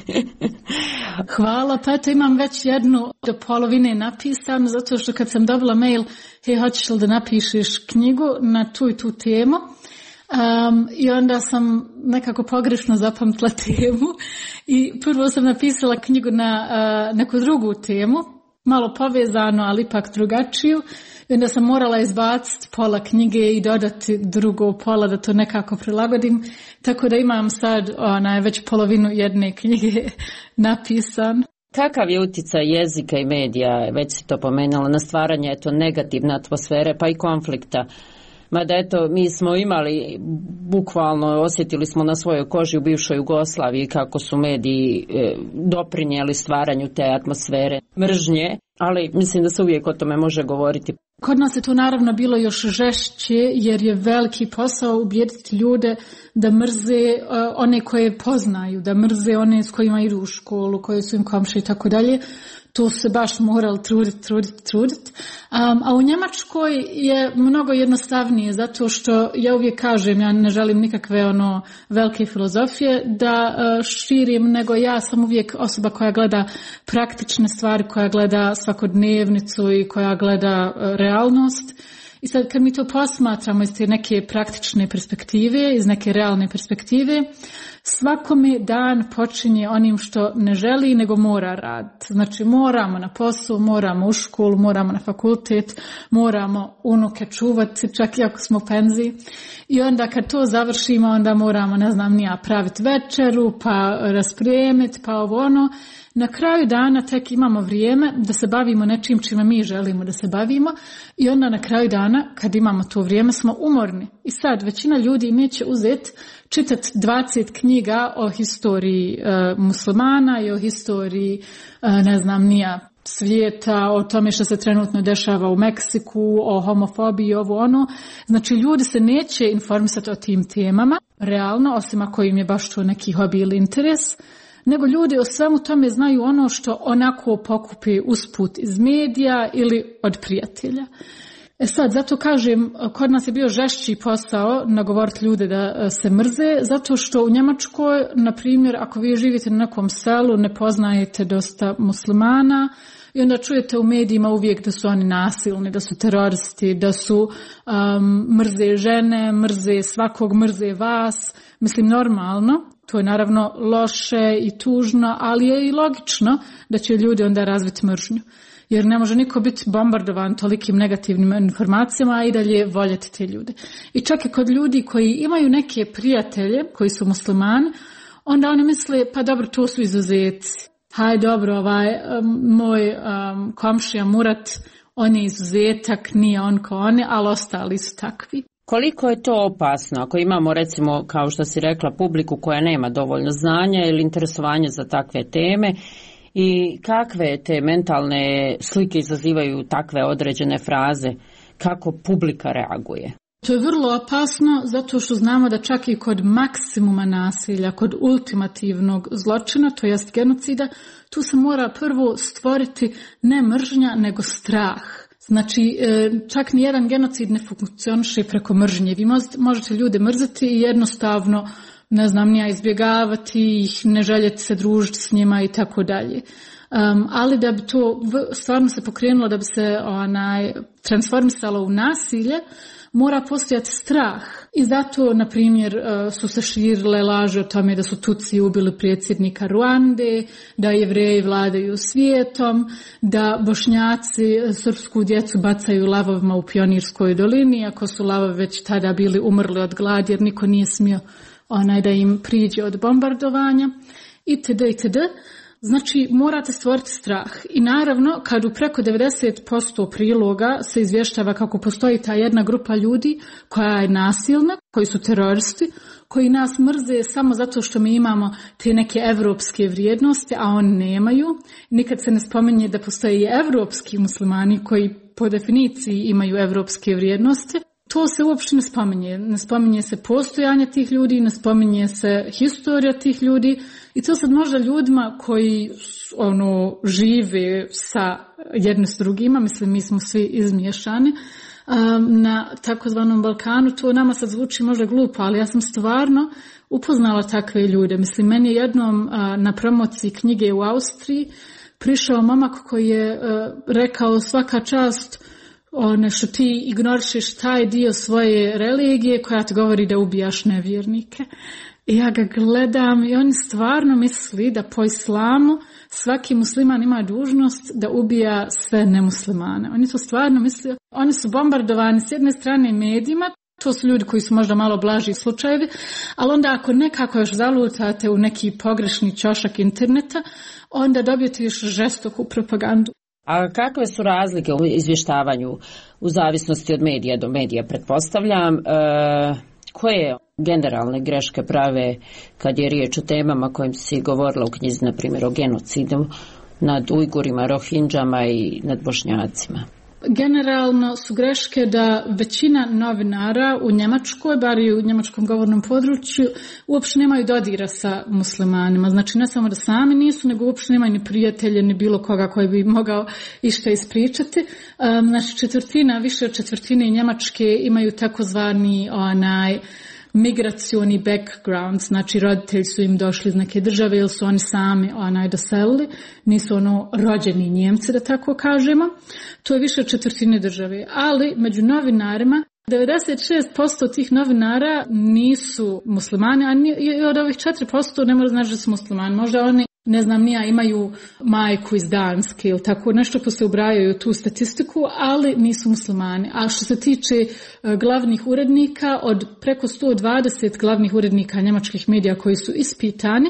Hvala, pa eto imam već jednu do polovine napisanu, zato što kad sam dobila mail, hej, hoćeš li da napišeš knjigu na tu i tu temu? Um, I onda sam nekako pogrešno zapamtila temu i prvo sam napisala knjigu na uh, neku drugu temu, malo povezano, ali ipak drugačiju. I onda sam morala izbaciti pola knjige i dodati drugo pola da to nekako prilagodim. Tako da imam sad onaj, već polovinu jedne knjige napisan. Kakav je utjecaj jezika i medija, već si to pomenula, na stvaranje eto, negativne atmosfere pa i konflikta? Mada eto, mi smo imali, bukvalno osjetili smo na svojoj koži u bivšoj Jugoslaviji kako su mediji e, doprinijeli stvaranju te atmosfere mržnje, ali mislim da se uvijek o tome može govoriti. Kod nas je to naravno bilo još žešće jer je veliki posao ubijediti ljude da mrze uh, one koje poznaju, da mrze one s kojima idu u školu, koje su im komšije i tako dalje. To su se baš morali truditi, truditi, truditi. Um, a u Njemačkoj je mnogo jednostavnije zato što ja uvijek kažem, ja ne želim nikakve ono velike filozofije da uh, širim, nego ja sam uvijek osoba koja gleda praktične stvari, koja gleda svakodnevnicu i koja gleda uh, realnost. I sad kad mi to posmatramo iz te neke praktične perspektive, iz neke realne perspektive, svakome dan počinje onim što ne želi nego mora raditi. Znači moramo na posao, moramo u školu, moramo na fakultet, moramo unuke čuvati čak i ako smo u penziji. I onda kad to završimo onda moramo, ne znam, nija praviti večeru, pa raspremiti, pa ovo ono. Na kraju dana tek imamo vrijeme da se bavimo nečim čime mi želimo da se bavimo i onda na kraju dana kad imamo to vrijeme smo umorni. I sad većina ljudi neće uzeti čitati dvadeset knjiga o historiji e, muslimana i o historiji e, ne znam nija svijeta, o tome što se trenutno dešava u Meksiku, o homofobiji i ovo ono. Znači ljudi se neće informisati o tim temama, realno, osim ako im je baš to neki hobi ili interes, nego ljudi o svemu tome znaju ono što onako pokupi usput iz medija ili od prijatelja. E sad, zato kažem, kod nas je bio žešći posao nagovoriti ljude da se mrze, zato što u Njemačkoj, na primjer, ako vi živite na nekom selu, ne poznajete dosta muslimana i onda čujete u medijima uvijek da su oni nasilni, da su teroristi, da su um, mrze žene, mrze svakog, mrze vas. Mislim, normalno. To je naravno loše i tužno, ali je i logično da će ljudi onda razviti mržnju. Jer ne može niko biti bombardovan tolikim negativnim informacijama, a i dalje voljeti te ljude. I čak i kod ljudi koji imaju neke prijatelje, koji su muslimani, onda oni misle, pa dobro, to su izuzeci. Haj dobro, ovaj um, moj um, komšija Murat, on je izuzetak, nije on ko oni, ali ostali su takvi. Koliko je to opasno ako imamo, recimo, kao što si rekla, publiku koja nema dovoljno znanja ili interesovanja za takve teme i kakve te mentalne slike izazivaju takve određene fraze, kako publika reaguje? To je vrlo opasno zato što znamo da čak i kod maksimuma nasilja, kod ultimativnog zločina, to jest genocida, tu se mora prvo stvoriti ne mržnja nego strah. Znači, čak ni jedan genocid ne funkcioniše preko mržnje. Vi možete ljude mrziti i jednostavno, ne znam, nija izbjegavati ih, ne željeti se družiti s njima i tako dalje. Um, ali da bi to stvarno se pokrenulo, da bi se onaj, transformisalo u nasilje, mora postojati strah. I zato, na primjer, su se širile laže o tome da su Tutsi ubili predsjednika Ruande, da Jevreji vladaju svijetom, da Bošnjaci srpsku djecu bacaju lavovima u Pionirskoj dolini, ako su lavovi već tada bili umrli od gladi jer niko nije smio onaj da im priđe od bombardovanja, itd. itd. Znači, morate stvoriti strah. I naravno, kad u preko devedeset posto priloga se izvještava kako postoji ta jedna grupa ljudi koja je nasilna, koji su teroristi, koji nas mrze samo zato što mi imamo te neke evropske vrijednosti, a oni nemaju. Nikad se ne spominje da postoje i evropski muslimani koji po definiciji imaju evropske vrijednosti. To se uopšte ne spominje. Ne spominje se postojanje tih ljudi, ne spominje se historija tih ljudi. I to sad možda ljudima koji ono, žive sa jednim s drugima, mislim mi smo svi izmiješani, um, na takozvanom Balkanu, to nama sad zvuči možda glupo, ali ja sam stvarno upoznala takve ljude. Mislim, meni je jednom uh, na promociji knjige u Austriji prišao momak koji je uh, rekao svaka čast one što ti ignorišeš taj dio svoje religije koja ti govori da ubijaš nevjernike. I ja ga gledam i on stvarno misli da po islamu svaki musliman ima dužnost da ubija sve nemuslimane. Oni to stvarno misle. Oni su bombardovani s jedne strane medijima, To su ljudi koji su možda malo blaži slučajevi, ali onda ako nekako još zalutate u neki pogrešni ćošak interneta, onda dobijete još žestoku propagandu. A kakve su razlike u izvještavanju u zavisnosti od medija do medija, pretpostavljam? E, koje generalne greške prave kad je riječ o temama kojim si govorila u knjizi, na primjer o genocidu nad Ujgurima, Rohingama i nad Bošnjacima? Generalno su greške da većina novinara u Njemačkoj, bar i u njemačkom govornom području, uopšte nemaju dodira sa muslimanima. Znači ne samo da sami nisu, nego uopšte nemaju ni prijatelje, ni bilo koga koji bi mogao išta ispričati. Znači četvrtina, više od četvrtine Njemačke imaju takozvani onaj migracioni background, znači roditelji su im došli iz neke države ili su oni sami onaj doselili, nisu ono rođeni Njemci, da tako kažemo. To je više od četvrtine države, ali među novinarima devedeset šest posto tih novinara nisu muslimani, a i od ovih četiri posto ne mora znači da su muslimani. Možda oni, ne znam nija, imaju majku iz Danske ili tako nešto, pa se ubrajaju tu statistiku, ali nisu muslimani. A što se tiče glavnih urednika, od preko sto dvadeset glavnih urednika njemačkih medija koji su ispitani,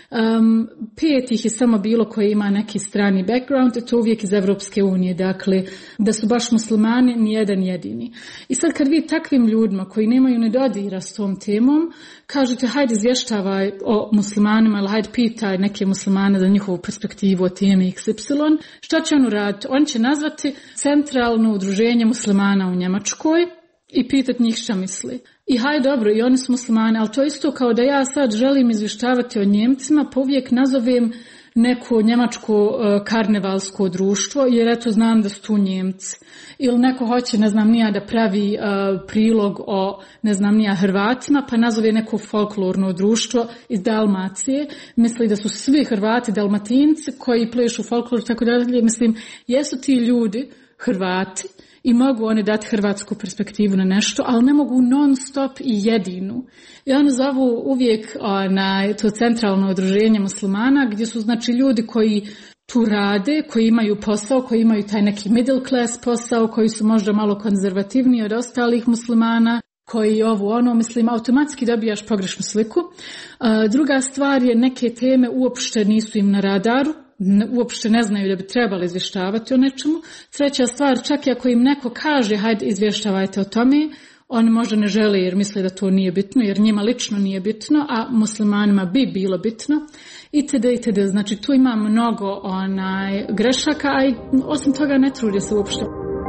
Um, pet ih je samo bilo koji ima neki strani background, i to uvijek iz Evropske unije, dakle da su baš muslimani nijedan jedini. I sad kad vi takvim ljudima koji nemaju ni dodira s tom temom kažete hajde izvještavaj o muslimanima ili hajde pitaj neke muslimane za njihovu perspektivu o temi iks ipsilon, šta će on uraditi? On će nazvati centralno udruženje muslimana u Njemačkoj i pitati njih šta misli. I haj dobro, i oni su muslimani, ali to je isto kao da ja sad želim izvještavati o Njemcima, pa uvijek nazovem neko njemačko uh, karnevalsko društvo, jer eto znam da su tu Njemci. Ili neko hoće, ne znam nija, da pravi uh, prilog o, ne znam nija, Hrvatima, pa nazove neko folklorno društvo iz Dalmacije. Misli da su svi Hrvati Dalmatinci koji plešu folklor, tako dalje. Mislim, jesu ti ljudi Hrvati, i mogu oni dati hrvatsku perspektivu na nešto, ali ne mogu non stop i jedinu. I oni zovu uvijek na to centralno udruženje muslimana, gdje su znači ljudi koji tu rade, koji imaju posao, koji imaju taj neki middle class posao, koji su možda malo konzervativniji od ostalih muslimana, koji ovu ono, mislim, automatski dobijaš pogrešnu sliku. Druga stvar je, neke teme uopšte nisu im na radaru, uopšte ne znaju da bi trebali izvještavati o nečemu. Treća stvar, čak i ako im neko kaže hajde izvještavajte o tome, oni možda ne žele jer misle da to nije bitno, jer njima lično nije bitno, a muslimanima bi bilo bitno. Itd. itd. Znači tu ima mnogo onaj grešaka, a i osim toga ne trudi se uopšte.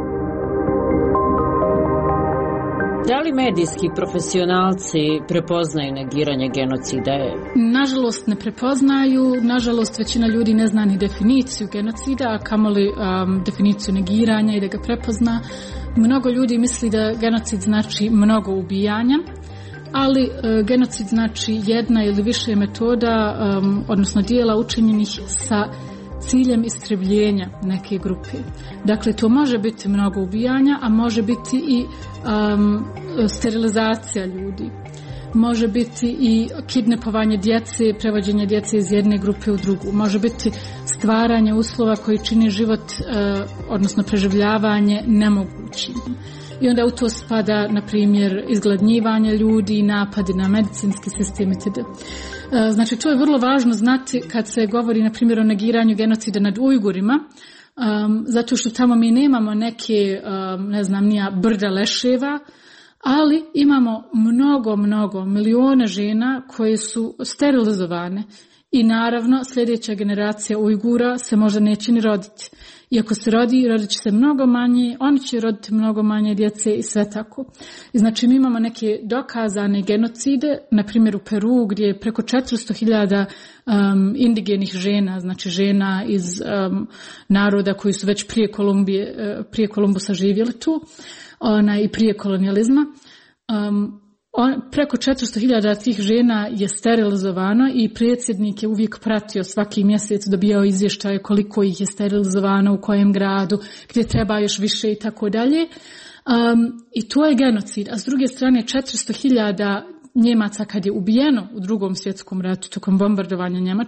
Da li medijski profesionalci prepoznaju negiranje genocida? Nažalost ne prepoznaju, nažalost većina ljudi ne zna ni definiciju genocida, a kamoli um, definiciju negiranja i da ga prepozna. Mnogo ljudi misli da genocid znači mnogo ubijanja, ali uh, genocid znači jedna ili više metoda, um, odnosno dijela učinjenih sa ciljem istrebljenja neke grupe. Dakle, to može biti mnogo ubijanja, a može biti i um, sterilizacija ljudi. Može biti i kidnapovanje djece, prevođenje djece iz jedne grupe u drugu. Može biti stvaranje uslova koji čini život, uh, odnosno preživljavanje, nemogućim. I onda u to spada, na primjer, izgladnjivanje ljudi, napadi na medicinski sistem itd. Znači, to je vrlo važno znati kad se govori, na primjer, o negiranju genocida nad Ujgurima, um, zato što tamo mi nemamo neke, um, ne znam, nija brda leševa, ali imamo mnogo, mnogo, milione žena koje su sterilizovane. I naravno, sljedeća generacija Ujgura se možda neće ni roditi. I ako se rodi, rodit će se mnogo manje, oni će roditi mnogo manje djece i sve tako. I znači mi imamo neke dokazane genocide, na primjer u Peru gdje je preko četiristo hiljada um, indigenih žena, znači žena iz um, naroda koji su već prije Kolumbije, uh, prije Kolumbusa živjeli tu, ona, i prije kolonijalizma. Um, On, preko četiristo hiljada tih žena je sterilizovano i predsjednik je uvijek pratio svaki mjesec, dobijao izvještaje koliko ih je sterilizovano, u kojem gradu, gdje treba još više i tako dalje. Um, I to je genocid. A s druge strane četiristo hiljada Njemaca kad je ubijeno u drugom svjetskom ratu tokom bombardovanja Njemačke,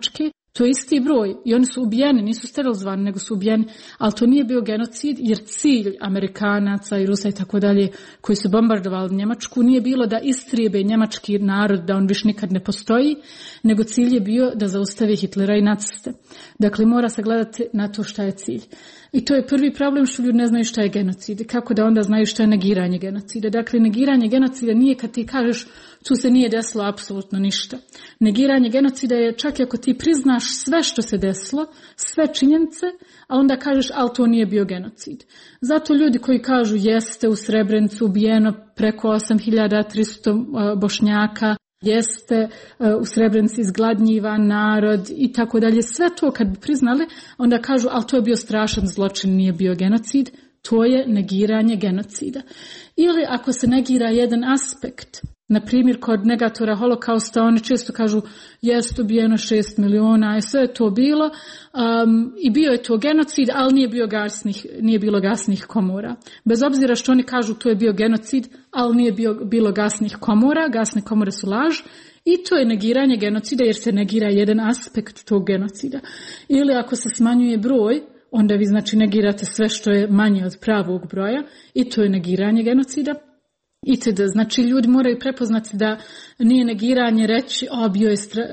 To je isti broj i oni su ubijeni, nisu sterilizovani, nego su ubijeni, ali to nije bio genocid jer cilj Amerikanaca i Rusa i tako dalje koji su bombardovali Njemačku nije bilo da istrijebe njemački narod, da on više nikad ne postoji, nego cilj je bio da zaustave Hitlera i naciste. Dakle, mora se gledati na to šta je cilj. I to je prvi problem što ljudi ne znaju šta je genocid. Kako da onda znaju šta je negiranje genocida. Dakle, negiranje genocida nije kad ti kažeš tu se nije desilo apsolutno ništa. Negiranje genocida je čak i ako ti priznaš sve što se desilo, sve činjenice, a onda kažeš ali to nije bio genocid. Zato ljudi koji kažu jeste u Srebrenicu ubijeno preko osam hiljada tristo Bošnjaka, jeste u Srebrenici izgladnjivan narod i tako dalje. Sve to kad bi priznali, onda kažu ali to je bio strašan zločin, nije bio genocid. To je negiranje genocida. Ili ako se negira jedan aspekt, na primjer kod negatora holokausta, oni često kažu jest ubijeno šest miliona i sve je to bilo um, i bio je to genocid, ali nije, bio gasnih, nije bilo gasnih komora. Bez obzira što oni kažu to je bio genocid, ali nije bio, bilo gasnih komora, gasne komore su laž i to je negiranje genocida jer se negira jedan aspekt tog genocida. Ili ako se smanjuje broj, onda vi znači negirate sve što je manje od pravog broja i to je negiranje genocida. Itd. Znači ljudi moraju prepoznati da nije negiranje reći o, bio je stra...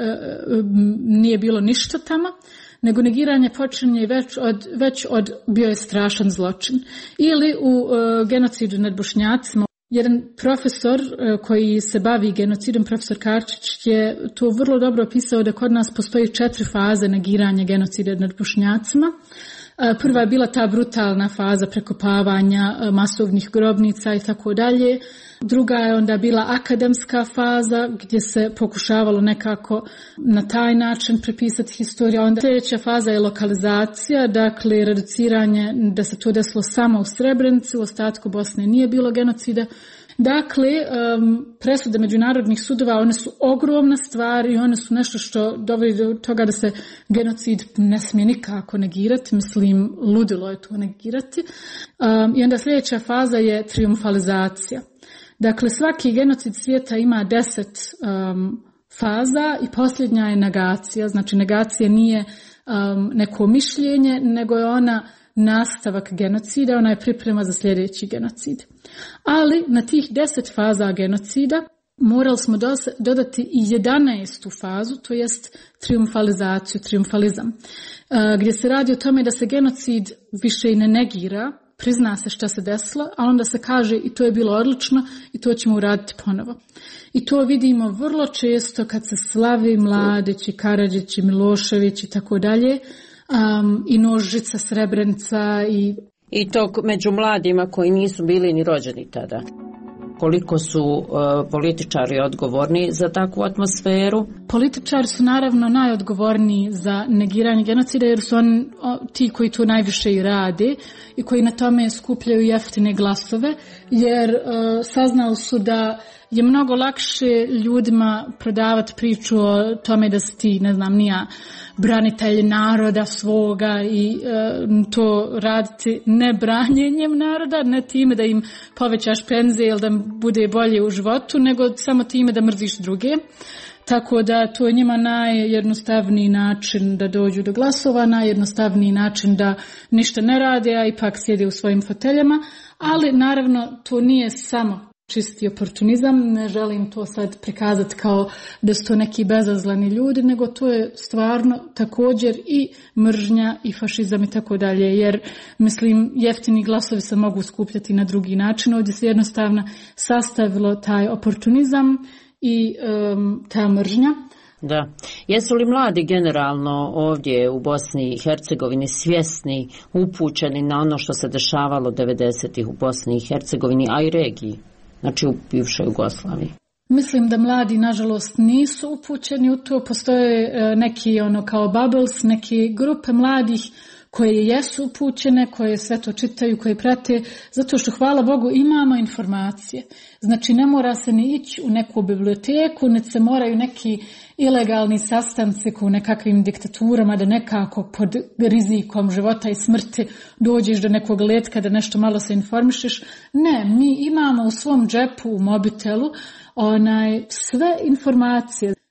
nije bilo ništa tamo, nego negiranje počinje već od, već od bio je strašan zločin. Ili u uh, genocidu nad Bošnjacima, jedan profesor uh, koji se bavi genocidom, profesor Karčić, je to vrlo dobro opisao da kod nas postoji četiri faze negiranja genocida nad Bošnjacima. Prva je bila ta brutalna faza prekopavanja masovnih grobnica i tako dalje. Druga je onda bila akademska faza gdje se pokušavalo nekako na taj način prepisati historiju. Onda sljedeća faza je lokalizacija, dakle reduciranje da se to desilo samo u Srebrenici, u ostatku Bosne nije bilo genocida. Dakle, um, presude međunarodnih sudova, one su ogromna stvar i one su nešto što dovodi do toga da se genocid ne smije nikako negirati, mislim, ludilo je to negirati. Um, I onda sljedeća faza je triumfalizacija. Dakle, svaki genocid svijeta ima deset um, faza i posljednja je negacija. Znači, negacija nije um, neko mišljenje, nego je ona nastavak genocida, ona je priprema za sljedeći genocid. Ali na tih deset faza genocida morali smo dodati i jedanaestu fazu, to jest triumfalizaciju, triumfalizam, gdje se radi o tome da se genocid više i ne negira, prizna se šta se desilo, a onda se kaže i to je bilo odlično i to ćemo uraditi ponovo. I to vidimo vrlo često kad se slavi Mladić i Karadžić i Milošević i tako dalje, Um, i Nožica, Srebrenica i... I to među mladima koji nisu bili ni rođeni tada. Koliko su uh, političari odgovorni za takvu atmosferu? Političari su naravno najodgovorniji za negiranje genocida jer su oni o, ti koji to najviše i rade i koji na tome skupljaju jeftine glasove jer uh, saznali su da je mnogo lakše ljudima prodavati priču o tome da si ti, ne znam, nija branitelj naroda svoga i e, to raditi ne branjenjem naroda, ne time da im povećaš penzije ili da bude bolje u životu, nego samo time da mrziš druge. Tako da to je njima najjednostavniji način da dođu do glasova, najjednostavniji način da ništa ne rade, a ipak sjede u svojim foteljama, ali naravno to nije samo čisti oportunizam, ne želim to sad prikazati kao da su to neki bezazleni ljudi, nego to je stvarno također i mržnja i fašizam i tako dalje, jer mislim jeftini glasovi se mogu skupljati na drugi način, ovdje se jednostavno sastavilo taj oportunizam i um, ta mržnja. Da. Jesu li mladi generalno ovdje u Bosni i Hercegovini svjesni, upućeni na ono što se dešavalo devedesetih u Bosni i Hercegovini, a i regiji? Znači u bivšoj Jugoslaviji. Mislim da mladi nažalost nisu upućeni u to, postoje neki ono kao bubbles, neke grupe mladih koje jesu upućene, koje sve to čitaju, koje prate, zato što hvala Bogu imamo informacije. Znači ne mora se ni ići u neku biblioteku, ne se moraju neki ilegalni sastanci u nekakvim diktaturama da nekako pod rizikom života i smrti dođeš do nekog letka da nešto malo se informišeš. Ne, mi imamo u svom džepu, u mobitelu, onaj, sve informacije.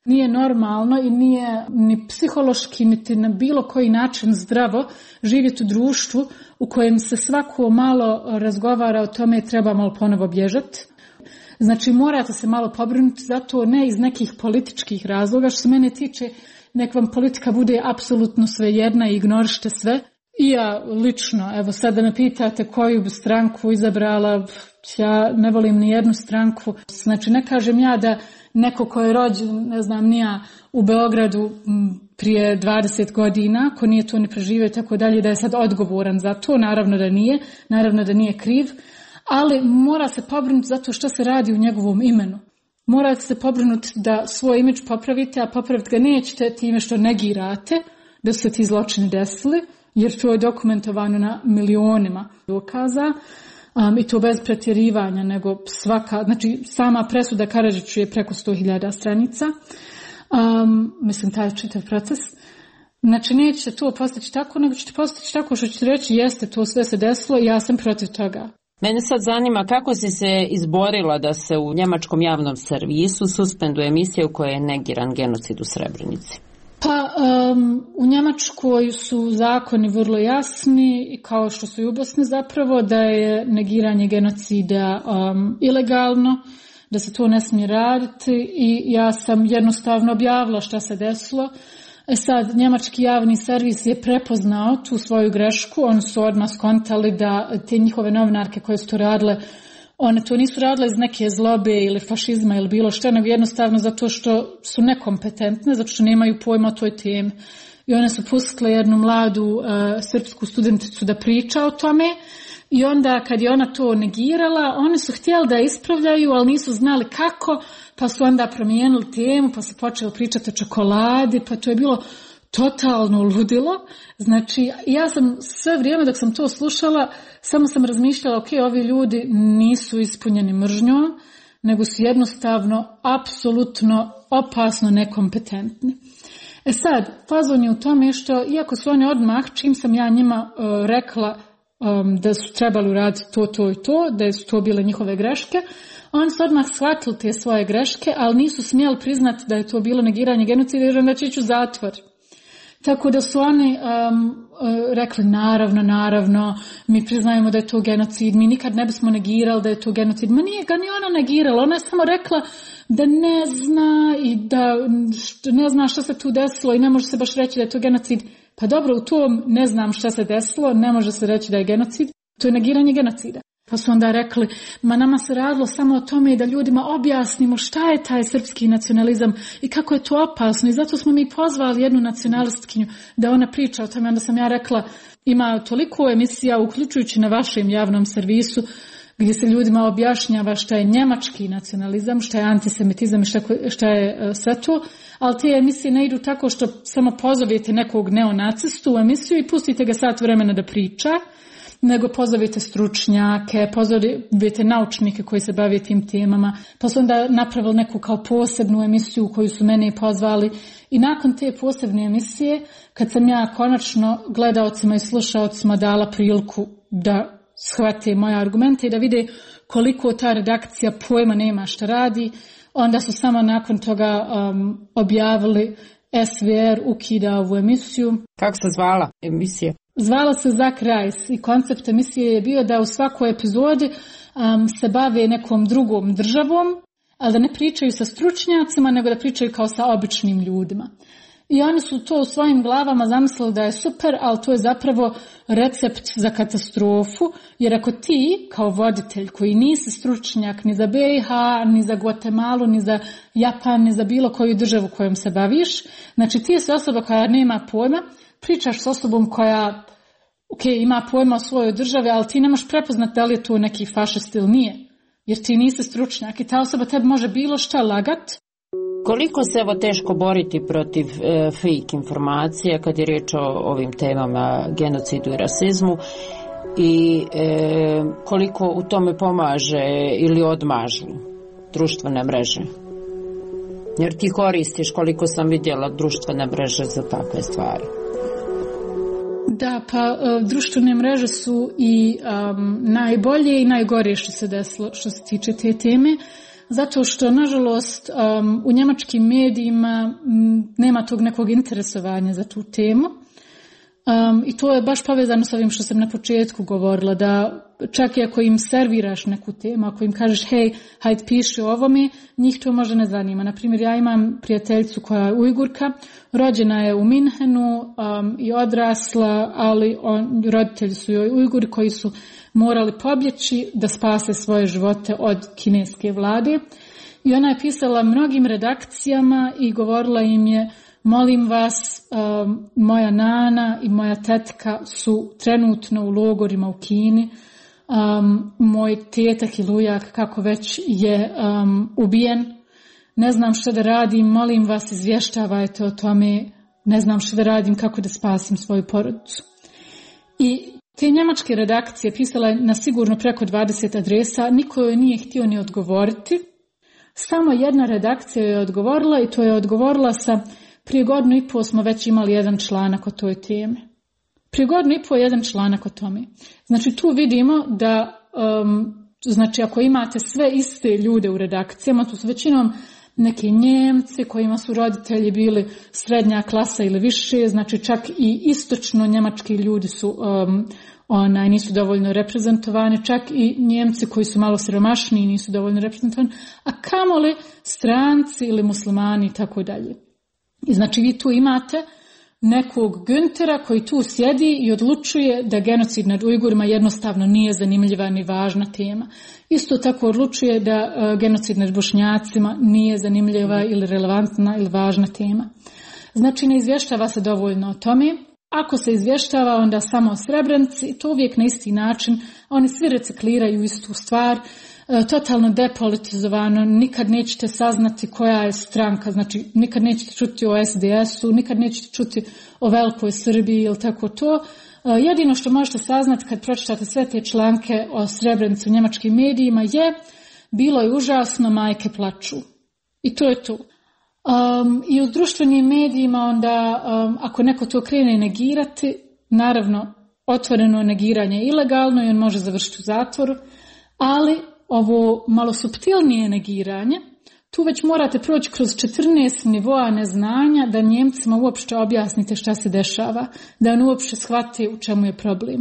Nije normalno i nije ni psihološki, niti na bilo koji način zdravo živjeti u društvu u kojem se svako malo razgovara o tome trebamo li ponovo bježati. Znači morate se malo pobrinuti za to, ne iz nekih političkih razloga. Što se mene tiče, nek vam politika bude apsolutno svejedna i ignorište sve. I ja lično, evo sad da me pitate koju bi stranku izabrala, ja ne volim ni jednu stranku. Znači ne kažem ja da neko ko je rođen, ne znam, nija u Beogradu prije dvadeset godina, ko nije to ni preživio tako dalje, da je sad odgovoran za to, naravno da nije, naravno da nije kriv, ali mora se pobrinuti zato što se radi u njegovom imenu. Morate se pobrinuti da svoj imidž popravite, a popraviti ga nećete time što negirate da su se ti zločini desili, jer to je dokumentovano na milionima dokaza. Um, I to bez pretjerivanja, nego svaka, znači sama presuda Karadžiću je preko sto hiljada stranica, um, mislim taj čitav proces. Znači neće to postići tako, nego ćete postići tako što ćete reći jeste, to sve se desilo i ja sam protiv toga. Mene sad zanima kako si se izborila da se u njemačkom javnom servisu suspenduje emisija u kojoj je negiran genocid u Srebrenici. Pa um, u Njemačkoj su zakoni vrlo jasni i kao što su i u Bosni zapravo da je negiranje genocida um, ilegalno, da se to ne smije raditi i ja sam jednostavno objavila šta se desilo. E sad, njemački javni servis je prepoznao tu svoju grešku, oni su odmah skontali da te njihove novinarke koje su to radile, one to nisu radile iz neke zlobe ili fašizma ili bilo što, nego jednostavno zato što su nekompetentne, zato što nemaju pojma o toj temi. I one su pustile jednu mladu uh, srpsku studenticu da priča o tome i onda kad je ona to negirala, oni su htjeli da je ispravljaju, ali nisu znali kako, pa su onda promijenili temu, pa su počeli pričati o čokoladi, pa to je bilo totalno ludilo. Znači, ja sam sve vrijeme dok sam to slušala, samo sam razmišljala, ok, ovi ljudi nisu ispunjeni mržnjom, nego su jednostavno, apsolutno, opasno nekompetentni. E sad, fazon je u tome što, iako su oni odmah, čim sam ja njima uh, rekla um, da su trebali uraditi to, to i to, da su to bile njihove greške, oni su odmah shvatili te svoje greške, ali nisu smjeli priznati da je to bilo negiranje genocida, jer onda će ići u zatvor. Tako da su oni um, rekli naravno, naravno, mi priznajemo da je to genocid, mi nikad ne bismo negirali da je to genocid. Ma nije ga ni ona negirala, ona je samo rekla da ne zna i da ne zna šta se tu desilo i ne može se baš reći da je to genocid. Pa dobro, u tom ne znam šta se desilo, ne može se reći da je genocid, to je negiranje genocida. Pa su onda rekli, ma nama se radilo samo o tome da ljudima objasnimo šta je taj srpski nacionalizam i kako je to opasno. I zato smo mi pozvali jednu nacionalistkinju da ona priča o tome. Onda sam ja rekla, ima toliko emisija, uključujući na vašem javnom servisu, gdje se ljudima objašnjava šta je njemački nacionalizam, šta je antisemitizam i šta, šta je sve to. Ali te emisije ne idu tako što samo pozovete nekog neonacistu u emisiju i pustite ga sat vremena da priča, nego pozovite stručnjake, pozovite naučnike koji se bave tim temama, pa su onda napravili neku kao posebnu emisiju u koju su mene pozvali. I nakon te posebne emisije, kad sam ja konačno gledaocima i slušaocima dala priliku da shvate moje argumente i da vide koliko ta redakcija pojma nema šta radi, onda su samo nakon toga um, objavili S V R ukida ovu emisiju. Kako se zvala emisija? Zvala se Zak Rajs i koncept emisije je bio da u svakoj epizodi um, se bave nekom drugom državom, ali da ne pričaju sa stručnjacima, nego da pričaju kao sa običnim ljudima. I oni su to u svojim glavama zamislili da je super, ali to je zapravo recept za katastrofu, jer ako ti kao voditelj koji nisi stručnjak ni za B i H, ni za Guatemalu, ni za Japan, ni za bilo koju državu kojom se baviš, znači ti si osoba koja nema pojma, pričaš s osobom koja ok, ima pojma o svojoj državi, ali ti ne možeš prepoznati da li je to neki fašist ili nije, jer ti nisi stručnjak i ta osoba tebi može bilo šta lagat. Koliko se evo teško boriti protiv e, fake informacija kad je riječ o ovim temama genocidu i rasizmu i e, koliko u tome pomaže ili odmažu društvene mreže? Jer ti koristiš, koliko sam vidjela, društvene mreže za takve stvari. Da, pa društvene mreže su i um, najbolje i najgore što se desilo što se tiče te teme. zato što, nažalost, um, u njemačkim medijima m, nema tog nekog interesovanja za tu temu. Um, I to je baš povezano s ovim što sam na početku govorila, da čak i ako im serviraš neku temu, ako im kažeš hej, hajde piši o ovome, njih to možda ne zanima. Naprimjer, ja imam prijateljicu koja je Ujgurka, rođena je u Minhenu um, i odrasla, ali on, roditelji su joj Ujguri koji su morali pobjeći da spase svoje živote od kineske vlade. I ona je pisala mnogim redakcijama i govorila im je: molim vas, um, moja nana i moja tetka su trenutno u logorima u Kini. Um, moj tetak ili ujak, kako već, je um, ubijen. Ne znam što da radim, molim vas, izvještavajte o tome. Ne znam što da radim, kako da spasim svoju porodicu. I te njemačke redakcije pisala je na sigurno preko dvadeset adresa, niko joj nije htio ni odgovoriti. Samo jedna redakcija je odgovorila i to je odgovorila sa: prije godinu i pol smo već imali jedan članak o toj temi. Prije godinu i pol jedan članak o tome. Znači tu vidimo da, um, znači ako imate sve iste ljude u redakcijama, tu su većinom neki Njemci kojima su roditelji bili srednja klasa ili više, znači čak i istočno njemački ljudi su um, onaj, nisu dovoljno reprezentovani, čak i Njemci koji su malo siromašniji nisu dovoljno reprezentovani, a kamoli stranci ili muslimani i tako dalje. I znači vi tu imate nekog Güntera koji tu sjedi i odlučuje da genocid nad Ujgurima jednostavno nije zanimljiva ni važna tema. Isto tako odlučuje da uh, genocid nad Bošnjacima nije zanimljiva ili relevantna ili važna tema. Znači ne izvještava se dovoljno o tome. Ako se izvještava, onda samo o Srebrenici, to uvijek na isti način. Oni svi recikliraju istu stvar. Totalno depolitizovano, nikad nećete saznati koja je stranka, znači nikad nećete čuti o es de esu, nikad nećete čuti o velikoj Srbiji ili tako to. Jedino što možete saznati kad pročitate sve te članke o Srebrenici u njemačkim medijima je: bilo je užasno, majke plaču. I to je to. Um, I u društvenim medijima onda, um, ako neko to krene negirati, naravno otvoreno negiranje je ilegalno i on može završiti u zatvoru, ali ovo malo suptilnije negiranje, tu već morate proći kroz četrnaest nivoa neznanja da Njemcima uopšte objasnite šta se dešava, da on uopšte shvate u čemu je problem.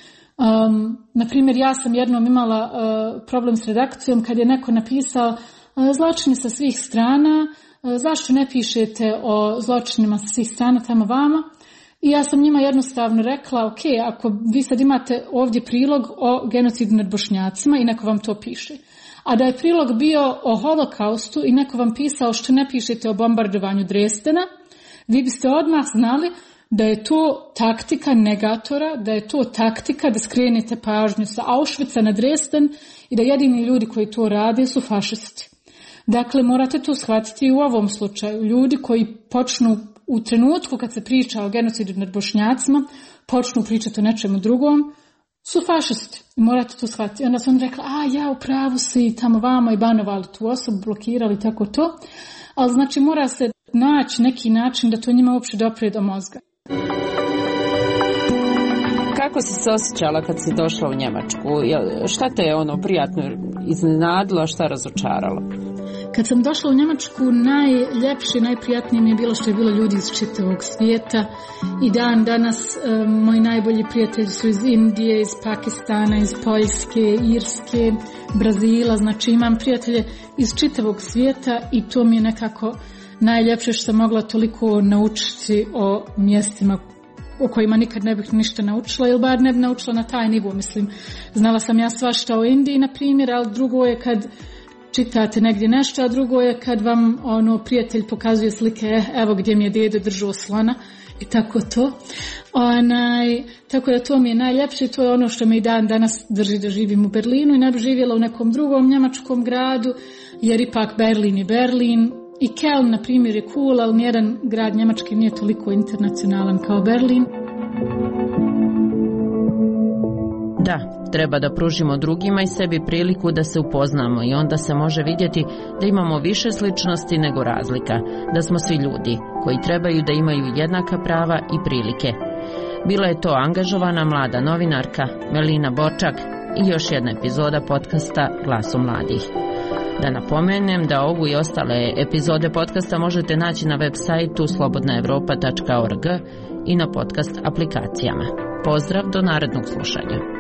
Um, naprimjer, ja sam jednom imala uh, problem s redakcijom kad je neko napisao uh, zločini sa svih strana, uh, zašto ne pišete o zločinima sa svih strana tamo vama? I ja sam njima jednostavno rekla: ok, ako vi sad imate ovdje prilog o genocidu nad Bošnjacima i neko vam to piše, a da je prilog bio o holokaustu i neko vam pisao što ne pišete o bombardovanju Dresdena, vi biste odmah znali da je to taktika negatora, da je to taktika da skrenete pažnju sa Auschwitza na Dresden i da jedini ljudi koji to rade su fašisti. Dakle, morate to shvatiti i u ovom slučaju. Ljudi koji počnu u trenutku kad se priča o genocidu nad Bošnjacima, počnu pričati o nečemu drugom, su fašisti. Morate to shvatiti. Onda sam rekla: a ja u pravu si, tamo vamo i banovali tu osobu, blokirali, tako to. Ali znači mora se naći neki način da to njima uopće dopre do mozga. Kako si se osjećala kad si došla u Njemačku? Šta te je ono prijatno iznenadilo, a šta razočaralo? Kad sam došla u Njemačku, najljepše, najprijatnije mi je bilo što je bilo ljudi iz čitavog svijeta. I dan danas um, moji najbolji prijatelji su iz Indije, iz Pakistana, iz Poljske, Irske, Brazila. Znači imam prijatelje iz čitavog svijeta i to mi je nekako najljepše što sam mogla toliko naučiti o mjestima o kojima nikad ne bih ništa naučila, ili bar ne bih naučila na taj nivo. Mislim, znala sam ja svašta o Indiji, na primjer, ali drugo je kad čitate negdje nešto, a drugo je kad vam ono prijatelj pokazuje slike, eh, evo gdje mi je djedo držao slona i tako to. Onaj, tako da to mi je najljepše, to je ono što me i dan danas drži da živim u Berlinu i ne bih živjela u nekom drugom njemačkom gradu, jer ipak Berlin je Berlin. I Köln, na primjer, je cool, ali nijedan grad njemački nije toliko internacionalan kao Berlin. Da, treba da pružimo drugima i sebi priliku da se upoznamo i onda se može vidjeti da imamo više sličnosti nego razlika, da smo svi ljudi koji trebaju da imaju jednaka prava i prilike. Bila je to angažovana mlada novinarka Melina Bočak i još jedna epizoda podcasta Glasu mladih. Da napomenem da ovu i ostale epizode podcasta možete naći na web sajtu slobodna evropa tačka org i na podcast aplikacijama. Pozdrav, do narednog slušanja.